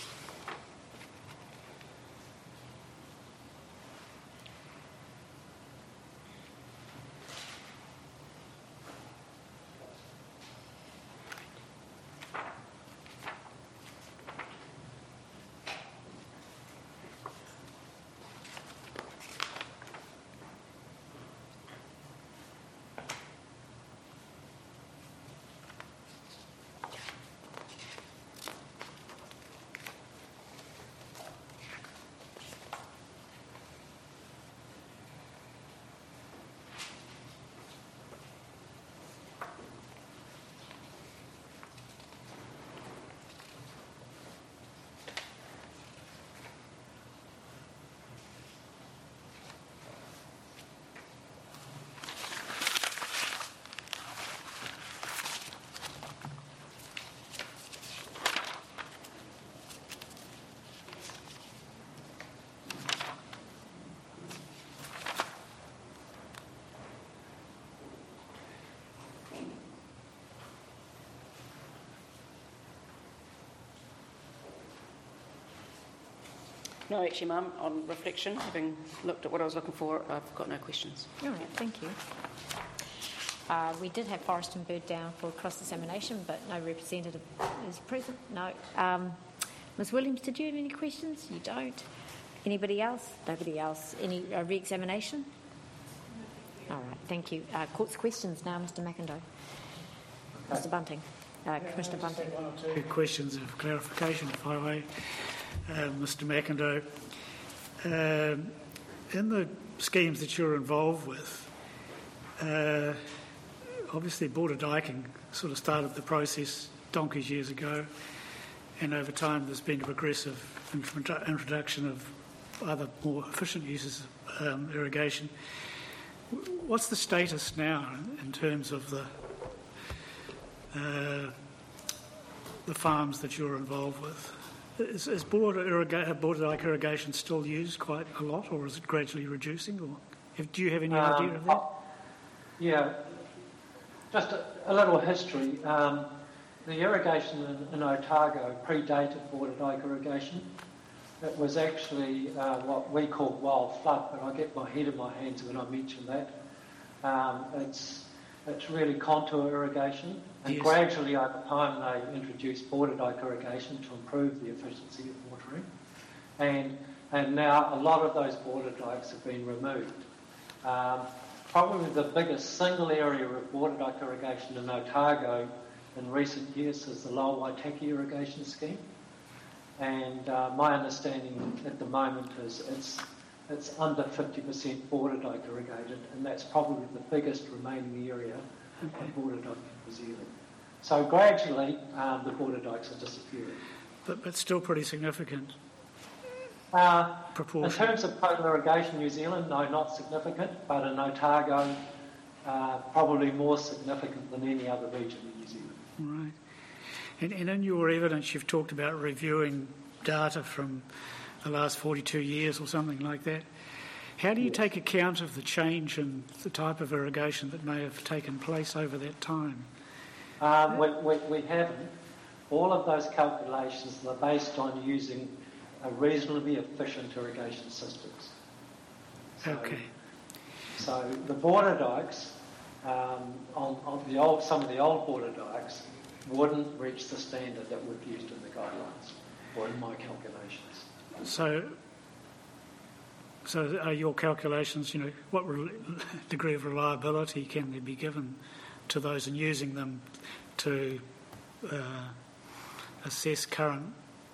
G: No, actually, Mum, on reflection, having looked at what I was looking for, I've got no questions.
B: All right, thank you. We did have Forest and Bird down for cross-examination, but no representative is present. No. Ms Williams, did you have any questions? You don't. Anybody else? Nobody else. Any re-examination? All right, thank you. Court's questions now, Mr McIndoe. Mr Bunting. Commissioner Bunting.
H: One or two questions of clarification, if I may. Mr McIndoe, in the schemes that you're involved with, obviously Border Diking sort of started the process donkeys years ago, and over time there's been a progressive introduction of other more efficient uses of irrigation. What's the status now in terms of the farms that you're involved with? Is border dike irrigation still used quite a lot, or is it gradually reducing? Or do you have any idea of that?
D: Yeah, just a little history. The irrigation in Otago predated border dike irrigation. It was actually what we call wild flood, but I get my head in my hands when I mention that. It's really contour irrigation, and
H: yes.
D: Gradually over time they introduced border dike irrigation to improve the efficiency of watering, and now a lot of those border dikes have been removed. Probably the biggest single area of border dike irrigation in Otago in recent years is the Lower Waitaki irrigation scheme, and my understanding at the moment is it's under 50% border dike irrigated, and that's probably the biggest remaining area of border dike in New Zealand. So gradually, the border dikes are disappearing.
H: But still pretty significant proportion.
D: In terms of total irrigation, New Zealand, no, not significant, but in Otago, probably more significant than any other region in New Zealand.
H: Right. And in your evidence, you've talked about reviewing data from the last 42 years or something like that. How do you take account of the change in the type of irrigation that may have taken place over that time?
D: We haven't. All of those calculations are based on using a reasonably efficient irrigation systems.
H: Okay.
D: So the border dikes, on some of the old border dikes, wouldn't reach the standard that we've used in the guidelines or in my calculations.
H: So are your calculations, what degree of reliability can they be given to those in using them to assess current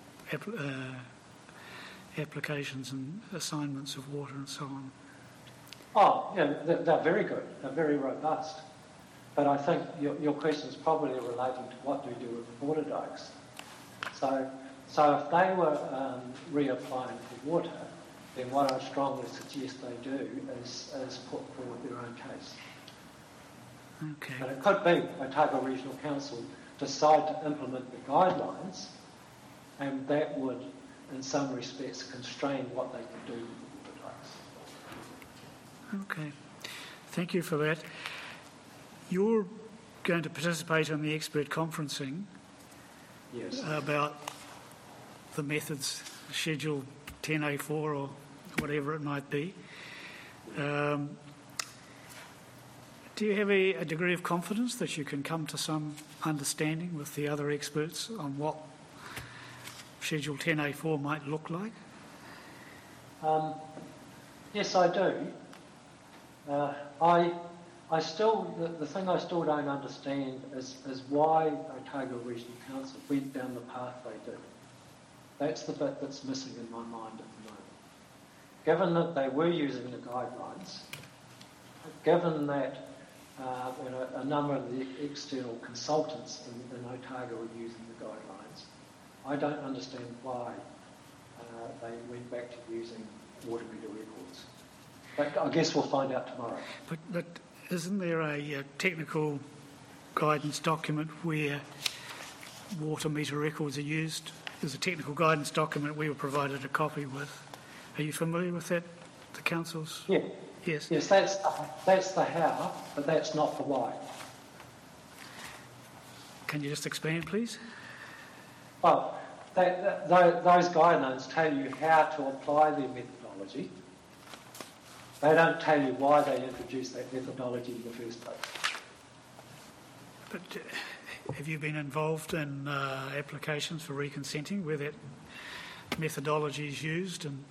H: applications and assignments of water and so on?
D: Oh, yeah, they're very good. They're very robust. But I think your question is probably relating to what do we do with the border dikes. So if they were reapplying for water, then what I strongly suggest they do is put forward their own case.
H: Okay.
D: But it could be Otago Regional Council decide to implement the guidelines, and that would, in some respects, constrain what they can do with the water rights.
H: Okay. Thank you for that. You're going to participate in the expert conferencing
D: Yes.
H: about the methods, Schedule 10A4 or whatever it might be. Do you have a degree of confidence that you can come to some understanding with the other experts on what Schedule 10A4 might look like?
D: Yes, I do. I still, the thing I still don't understand is why Otago Regional Council went down the path they did. That's the bit that's missing in my mind at the moment. Given that they were using the guidelines, given that a number of the external consultants in Otago were using the guidelines, I don't understand why they went back to using water meter records. But I guess we'll find out tomorrow.
H: But isn't there a technical guidance document where water meter records are used? There's a technical guidance document we were provided a copy with. Are you familiar with that, the council's?
D: Yeah.
H: Yes.
D: Yes, that's the how, but that's not the why.
H: Can you just expand, please?
D: Well, those guidelines tell you how to apply their methodology. They don't tell you why they introduced that methodology in the first place.
H: But have you been involved in applications for reconsenting where that methodology is used and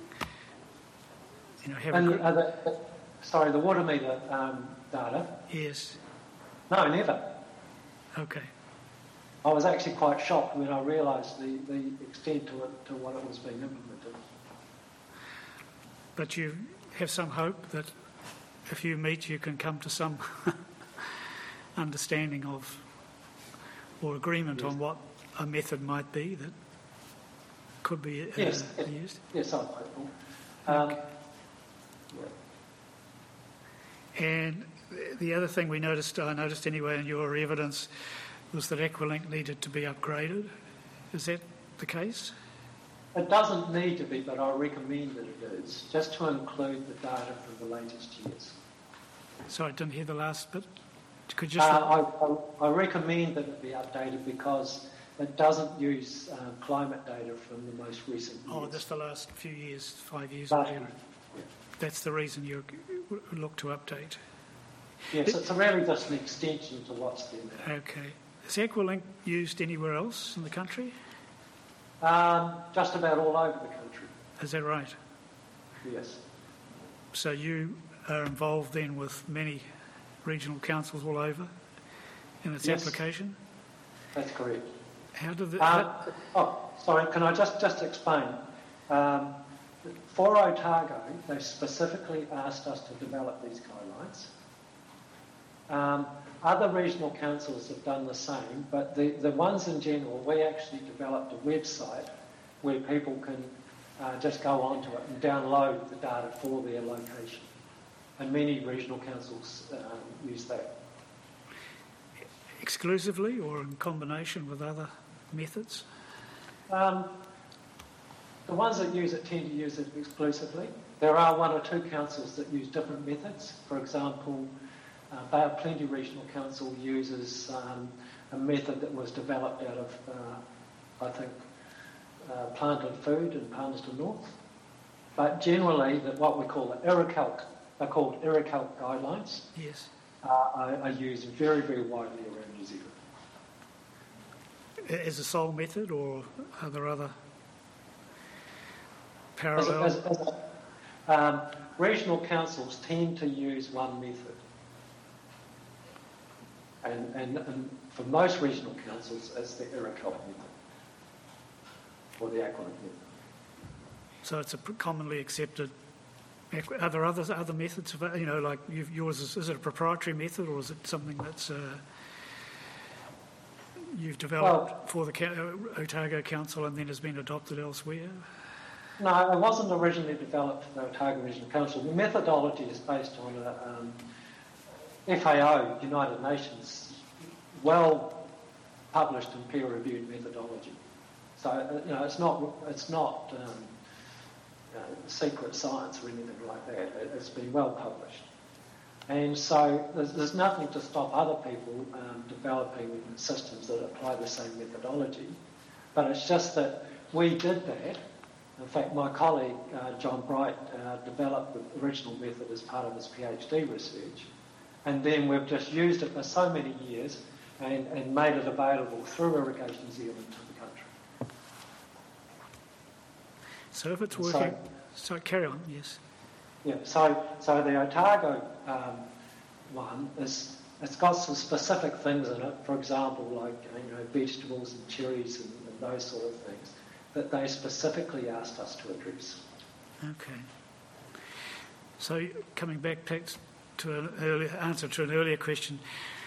D: the water meter data?
H: Yes.
D: No, never.
H: Okay.
D: I was actually quite shocked when I realised the extent to what it was being implemented.
H: But you have some hope that if you meet, you can come to some understanding of or agreement on what a method might be that could be used?
D: Yes, I'm hopeful.
H: Okay. And the other thing I noticed anyway in your evidence, was that Aqualink needed to be upgraded. Is that the case?
D: It doesn't need to be, but I recommend that it is, just to include the data from the latest years.
H: Sorry, I didn't hear the last bit. Could you just...
D: I recommend that it be updated because it doesn't use climate data from the most recent years.
H: Oh, just the last few years, 5 years or whatever.
D: Yeah.
H: That's the reason you look to update.
D: Yes, it's really just an extension to what's there now.
H: Okay. Is Aqualink used anywhere else in the country?
D: Just about all over the country.
H: Is that right?
D: Yes.
H: So you are involved then with many regional councils all over in its application?
D: That's correct.
H: How did the...
D: sorry, can I just explain? For Otago, they specifically asked us to develop these guidelines. Other regional councils have done the same, but the ones in general, we actually developed a website where people can just go onto it and download the data for their location. And many regional councils use that.
H: Exclusively or in combination with other methods?
D: The ones that use it tend to use it exclusively. There are one or two councils that use different methods. For example, Bay of Plenty Regional Council uses a method that was developed out of, Plant and Food in Palmerston North. But generally, what we call the IRICALC, they're called IRICALC guidelines,
H: Yes.
D: are used very, very widely around New Zealand.
H: As a sole method, or are there other parallel?
D: Regional councils tend to use one method. And for most regional councils, it's the IRICALC method, or the Aqualink method.
H: So it's a commonly accepted... Are there other methods? Like yours, is it a proprietary method, or is it something that's you've developed for the Otago Council and then has been adopted elsewhere?
D: No, it wasn't originally developed for the Otago Regional Council. The methodology is based on a FAO, United Nations, well-published and peer-reviewed methodology. So, it's not secret science or anything like that. It's been well-published. And so there's nothing to stop other people developing systems that apply the same methodology. But it's just that we did that. In fact, my colleague, John Bright, developed the original method as part of his PhD research. And then we've just used it for so many years and made it available through Irrigation New Zealand to the country.
H: So if it's working... So carry on, yes.
D: Yeah, so the Otago one it's got some specific things in it. For example, like vegetables and cherries and those sort of things that they specifically asked us to address.
H: Okay. So coming back to an earlier answer to an earlier question,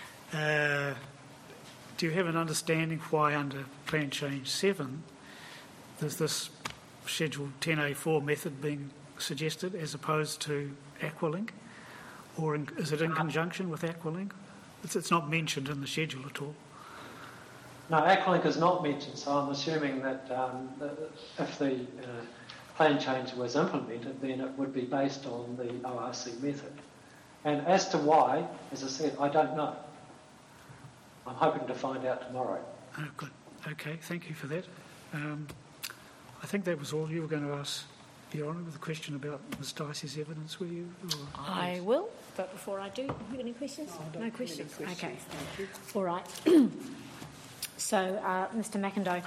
H: do you have an understanding why under Plan Change 7 there's this Schedule 10A4 method being suggested as opposed to Aqualink? Or is it in conjunction with Aqualink? It's not mentioned in the schedule at all.
D: No, Aqualink is not mentioned, so I'm assuming that if the plan change was implemented, then it would be based on the ORC method. And as to why, as I said, I don't know. I'm hoping to find out tomorrow.
H: Oh, good. Okay, thank you for that. I think that was all you were going to ask, Your Honour, with a question about Ms Dicey's evidence, were you?
B: I will, but before I do, have you got any questions? No questions? Okay. All right. So, Mr McIndoe,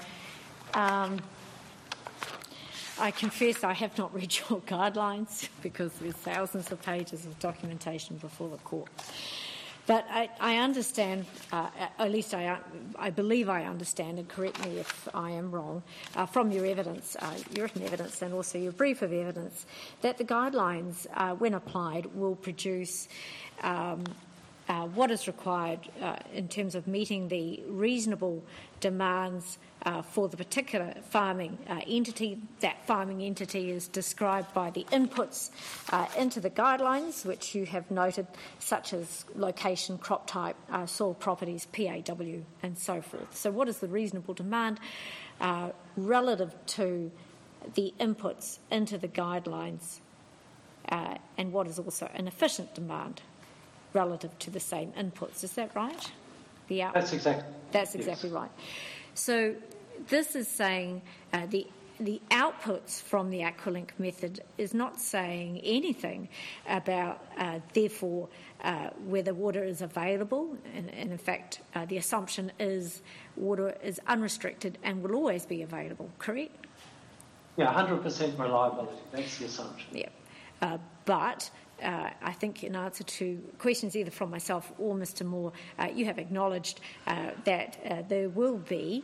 B: I confess I have not read your guidelines because there's thousands of pages of documentation before the court. But I understand, at least I believe I understand, and correct me if I am wrong, from your evidence, your written evidence and also your brief of evidence, that the guidelines, when applied, will produce what is required in terms of meeting the reasonable demands for the particular farming entity. That farming entity is described by the inputs into the guidelines, which you have noted, such as location, crop type, soil properties, PAW, and so forth. So what is the reasonable demand relative to the inputs into the guidelines, and what is also an efficient demand relative to the same inputs? Is that right?
D: That's exactly
B: right. So this is saying the outputs from the Aqualink method is not saying anything about, therefore, whether water is available. And in fact, the assumption is water is unrestricted and will always be available, correct?
D: Yeah, 100% reliability. That's the assumption.
B: Yeah. But I think in answer to questions either from myself or Mr Moore, you have acknowledged that there will be,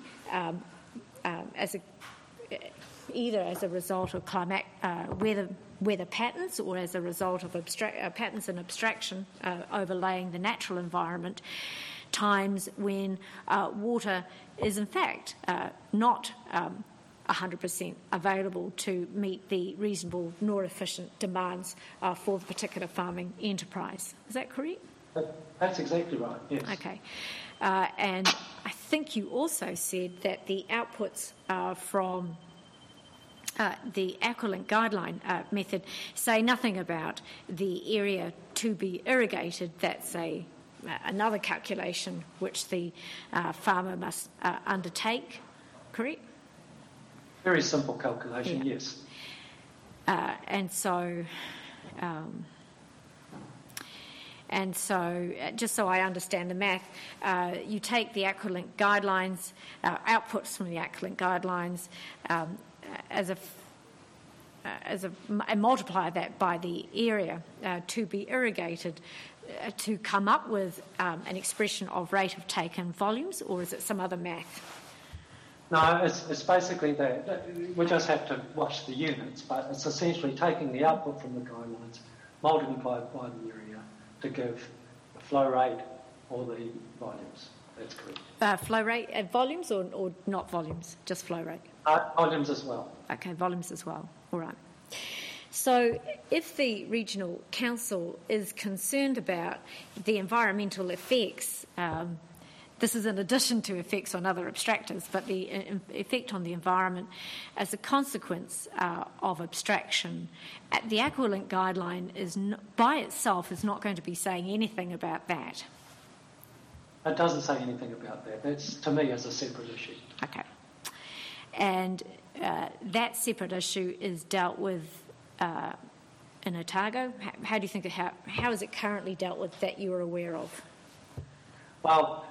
B: either as a result of climate weather patterns or as a result of patterns and abstraction overlaying the natural environment, times when water is in fact not 100% available to meet the reasonable nor efficient demands for the particular farming enterprise. Is that correct?
D: That's exactly right, yes.
B: Okay. And I think you also said that the outputs from the Aqualink guideline method say nothing about the area to be irrigated. That's another calculation which the farmer must undertake, correct?
D: Very simple calculation, yeah. Yes.
B: And so, just so I understand the math, you take the Aqualink guidelines, outputs from the Aqualink guidelines, and multiply that by the area to be irrigated to come up with an expression of rate of take and volumes, or is it some other math?
D: No, it's basically that. We just have to watch the units, but it's essentially taking the output from the guidelines, multiplied by the area to give the flow rate or the volumes. That's correct.
B: Flow rate and volumes or not volumes, just flow rate?
D: Volumes as well.
B: Okay, volumes as well. All right. So if the regional council is concerned about the environmental effects, this is in addition to effects on other abstractors, but the effect on the environment as a consequence of abstraction, the Aqualink guideline by itself is not going to be saying anything about that.
D: It doesn't say anything about that. That's, to me, is a separate issue.
B: Okay. And that separate issue is dealt with in Otago. How do you think, how is it currently dealt with that you're aware of?
D: Well,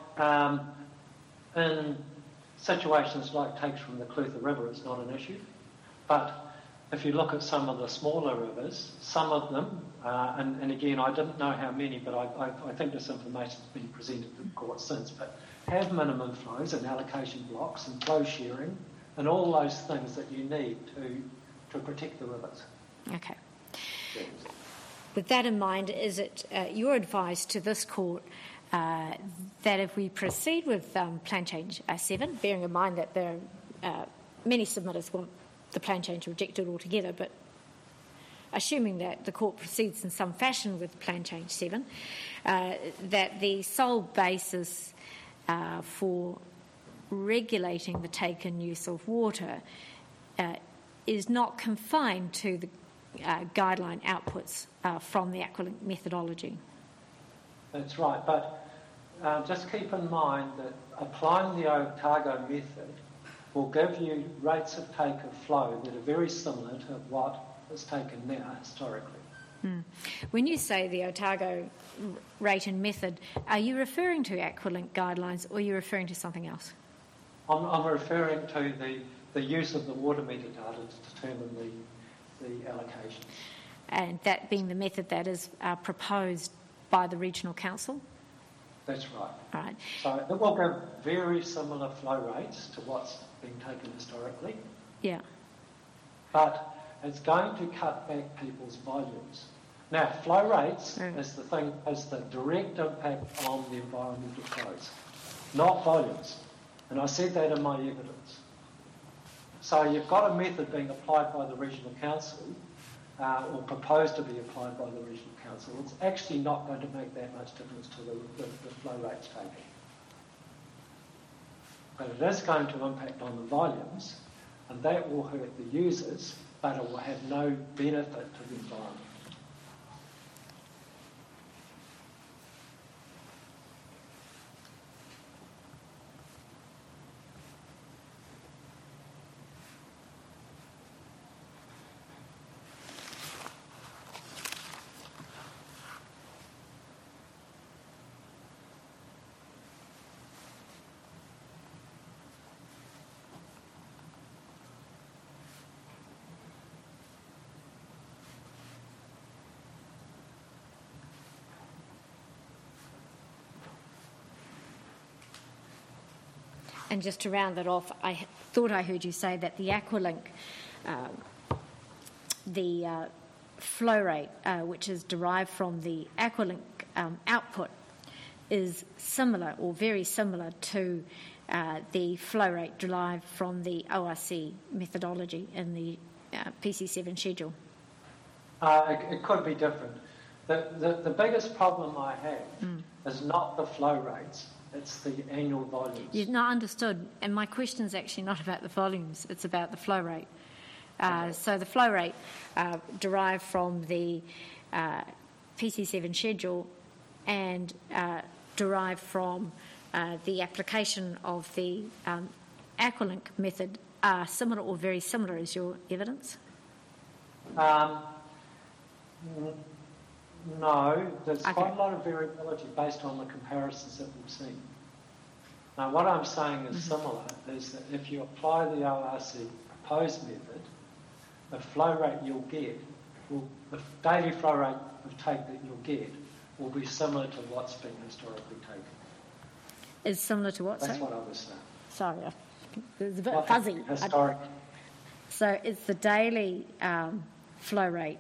D: in situations like takes from the Clutha River, it's not an issue. But if you look at some of the smaller rivers, some of them, and again, I didn't know how many, but I think this information's been presented to the court since, but have minimum flows and allocation blocks and flow sharing and all those things that you need to protect the rivers.
B: Okay. With that in mind, is it your advice to this court that if we proceed with Plan Change 7, bearing in mind that there are many submitters want the plan change rejected altogether, but assuming that the court proceeds in some fashion with Plan Change 7, that the sole basis for regulating the take and use of water is not confined to the guideline outputs from the Aqualink methodology?
D: That's right, but just keep in mind that applying the Otago method will give you rates of take of flow that are very similar to what is taken now historically.
B: When you say the Otago rate and method, are you referring to Aqualink guidelines or are you referring to something else?
D: I'm referring to the use of the water meter data to determine the allocation.
B: And that being the method that is proposed by the Regional Council?
D: That's right.
B: All right.
D: So it will give very similar flow rates to what's been taken historically.
B: Yeah.
D: But it's going to cut back people's volumes. Now, flow rates is the direct impact on the environmental flows, not volumes. And I said that in my evidence. So you've got a method being applied by the Regional Council, or proposed to be applied by the Regional Council. It's actually not going to make that much difference to the flow rates taken. But it is going to impact on the volumes, and that will hurt the users, but it will have no benefit to the environment.
B: And just to round that off, I thought I heard you say that the Aqualink, the flow rate, which is derived from the Aqualink output, is similar or very similar to the flow rate derived from the ORC methodology in the PC7 schedule.
D: It could be different. The biggest problem I have is not the flow rates. It's the annual volumes. You've
B: not understood. And my question is actually not about the volumes. It's about the flow rate. So the flow rate derived from the PC7 schedule and derived from the application of the Aqualink method are similar or very similar, is your evidence?
D: No, there's quite a lot of variability based on the comparisons that we've seen. Now, what I'm saying is similar, is that if you apply the ORC proposed method, the flow rate you'll get, the daily flow rate of take that you'll get will be similar to what's been historically taken.
B: Is similar to what,
D: That's what I was saying.
B: Sorry, it was a bit fuzzy.
D: Historic.
B: So it's the daily flow rate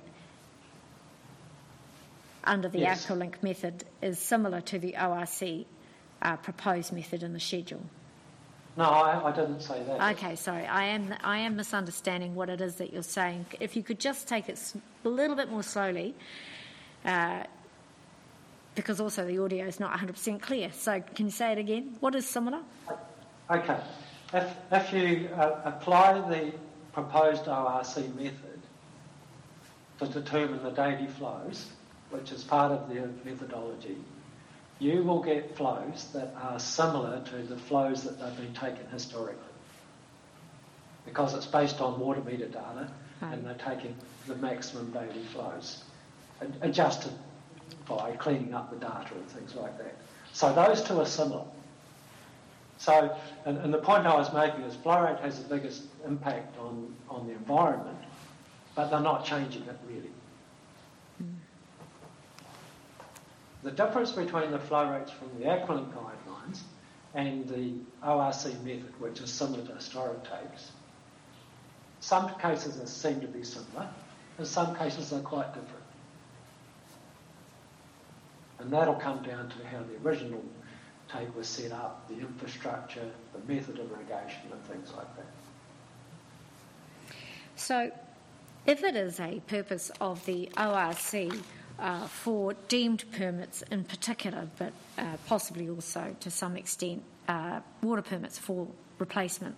B: under the Aqualink method is similar to the ORC proposed method in the schedule.
D: No, I didn't say that.
B: Okay, sorry. I am misunderstanding what it is that you're saying. If you could just take it a little bit more slowly, because also the audio is not 100% clear. So can you say it again? What is similar?
D: Okay. If you apply the proposed ORC method to determine the daily flows, which is part of the methodology, you will get flows that are similar to the flows that they've been taken historically. Because it's based on water meter data and they're taking the maximum daily flows, adjusted by cleaning up the data and things like that. So those two are similar. So, and the point I was making is flow rate has the biggest impact on the environment, but they're not changing it really. The difference between the flow rates from the Aqualink guidelines and the ORC method, which is similar to historic takes, some cases seem to be similar, and some cases are quite different. And that'll come down to how the original take was set up, the infrastructure, the method of irrigation and things like that.
B: So if it is a purpose of the ORC for deemed permits in particular, but possibly also to some extent water permits for replacement,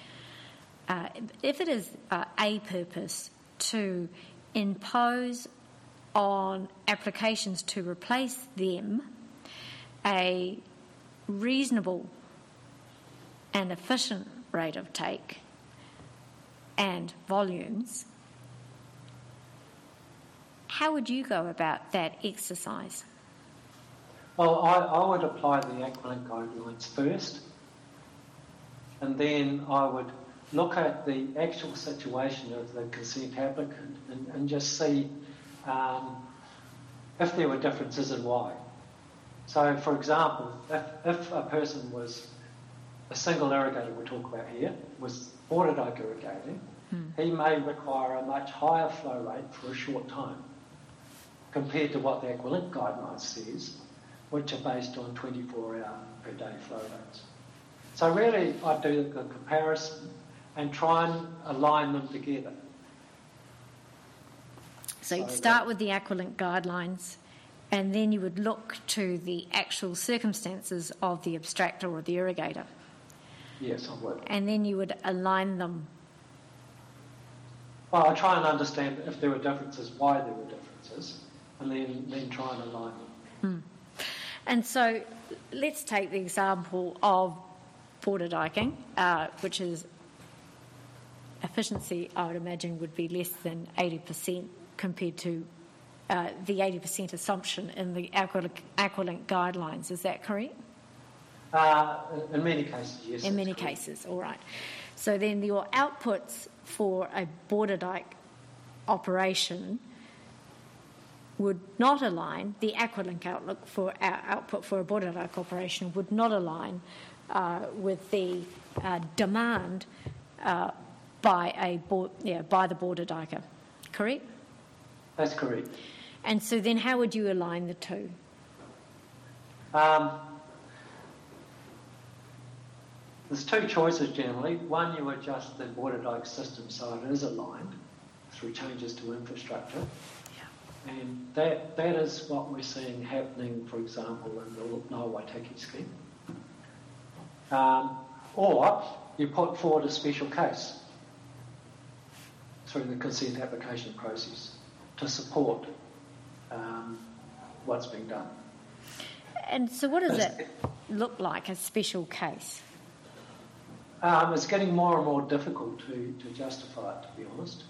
B: if it is a purpose to impose on applications to replace them a reasonable and efficient rate of take and volumes, how would you go about that exercise?
D: Well, I would apply the Aqualink guidelines first, and then I would look at the actual situation of the consent applicant and just see if there were differences and why. So, for example, if a person was a single irrigator we talk about here, was water dike irrigating, he may require a much higher flow rate for a short time compared to what the Aqualink guidelines says, which are based on 24-hour per day flow rates. So really, I'd do the comparison and try and align them together.
B: So you'd start with the Aqualink guidelines, and then you would look to the actual circumstances of the abstractor or the irrigator.
D: Yes, I would.
B: And then you would align them.
D: Well, I try and understand if there were differences, why there were differences, and then try and align them.
B: And so let's take the example of border diking, which is efficiency, I would imagine, would be less than 80% compared to the 80% assumption in the Aqualink guidelines. Is that correct?
D: In many cases, yes.
B: In many cases, all right. So then your outputs for a border dike operation would not align, the Aqualink output for a border dike operation would not align with the demand by the border diker, correct?
D: That's correct.
B: And so then how would you align the two?
D: There's two choices generally. One, you adjust the border dike system so it is aligned through changes to infrastructure. Yeah. And that is what we're seeing happening, for example, in the Noa Waitaki scheme. Or you put forward a special case through the consent application process to support what's being done.
B: And so what does it look like, a special case?
D: It's getting more and more difficult to justify it, to be honest.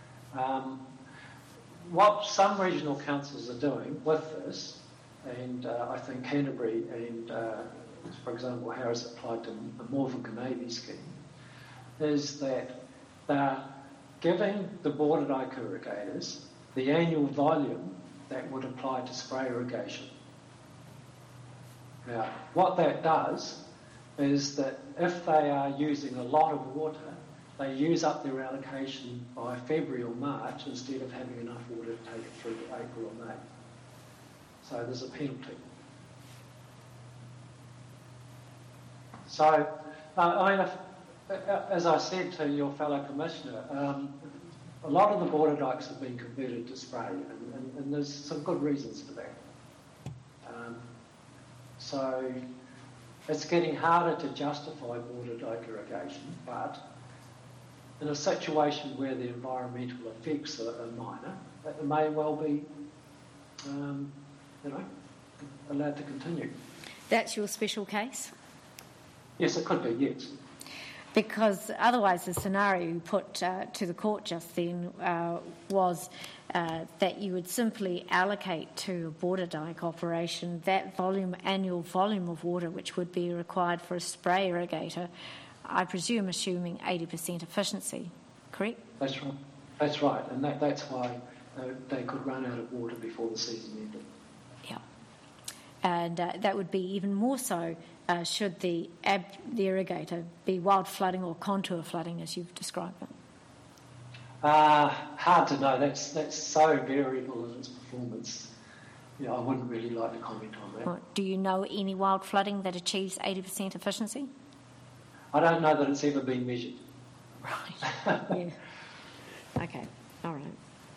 D: What some regional councils are doing with this, and I think Canterbury and, for example, how it's applied to the Morven-Canavy scheme, is that they're giving the border dike irrigators the annual volume that would apply to spray irrigation. Now, what that does is that if they are using a lot of water, they use up their allocation by February or March instead of having enough water to take it through to April or May. So there's a penalty. So I mean, as I said to your fellow Commissioner, a lot of the border dikes have been converted to spray, and there's some good reasons for that. So it's getting harder to justify border dike irrigation, but in a situation where the environmental effects are minor, it may well be, allowed to continue.
B: That's your special case?
D: Yes, it could be, yes.
B: Because otherwise the scenario you put to the court just then was that you would simply allocate to a border dike operation that annual volume of water which would be required for a spray irrigator, I presume assuming 80% efficiency, correct?
D: That's right. That's right, and that's why they could run out of water before the season ended.
B: Yeah, and that would be even more so should the irrigator be wild flooding or contour flooding, as you've described it.
D: Hard to know. That's so variable in its performance. I wouldn't really like to comment on that.
B: Well, do you know any wild flooding that achieves 80% efficiency?
D: I don't know that it's ever been measured.
B: Right. Yeah. Okay. All right.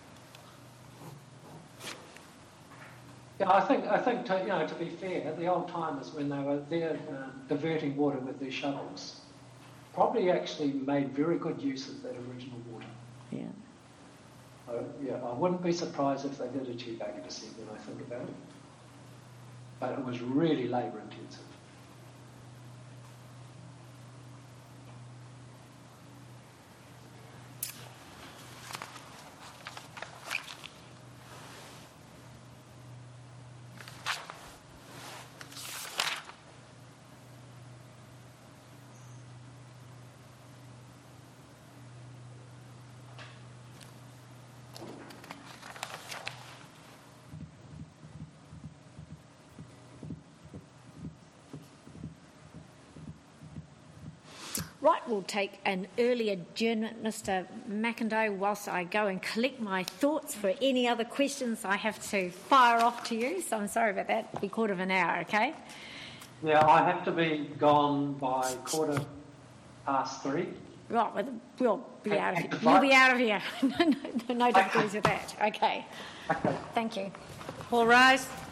D: Yeah, I think to be fair, the old timers when they were there diverting water with their shovels, probably actually made very good use of that original water.
B: Yeah.
D: I wouldn't be surprised if they did achieve 80% when I think about it. But it was really labour intensive.
B: Right, we'll take an early adjournment, Mr. McIndoe, whilst I go and collect my thoughts for any other questions I have to fire off to you. So I'm sorry about that. It'll be 1/4 okay?
D: Yeah, I have to be gone by 3:15.
B: Right, we'll be out of here. You'll be out of here. No difficulties with that. Okay. Thank you.
A: All rise.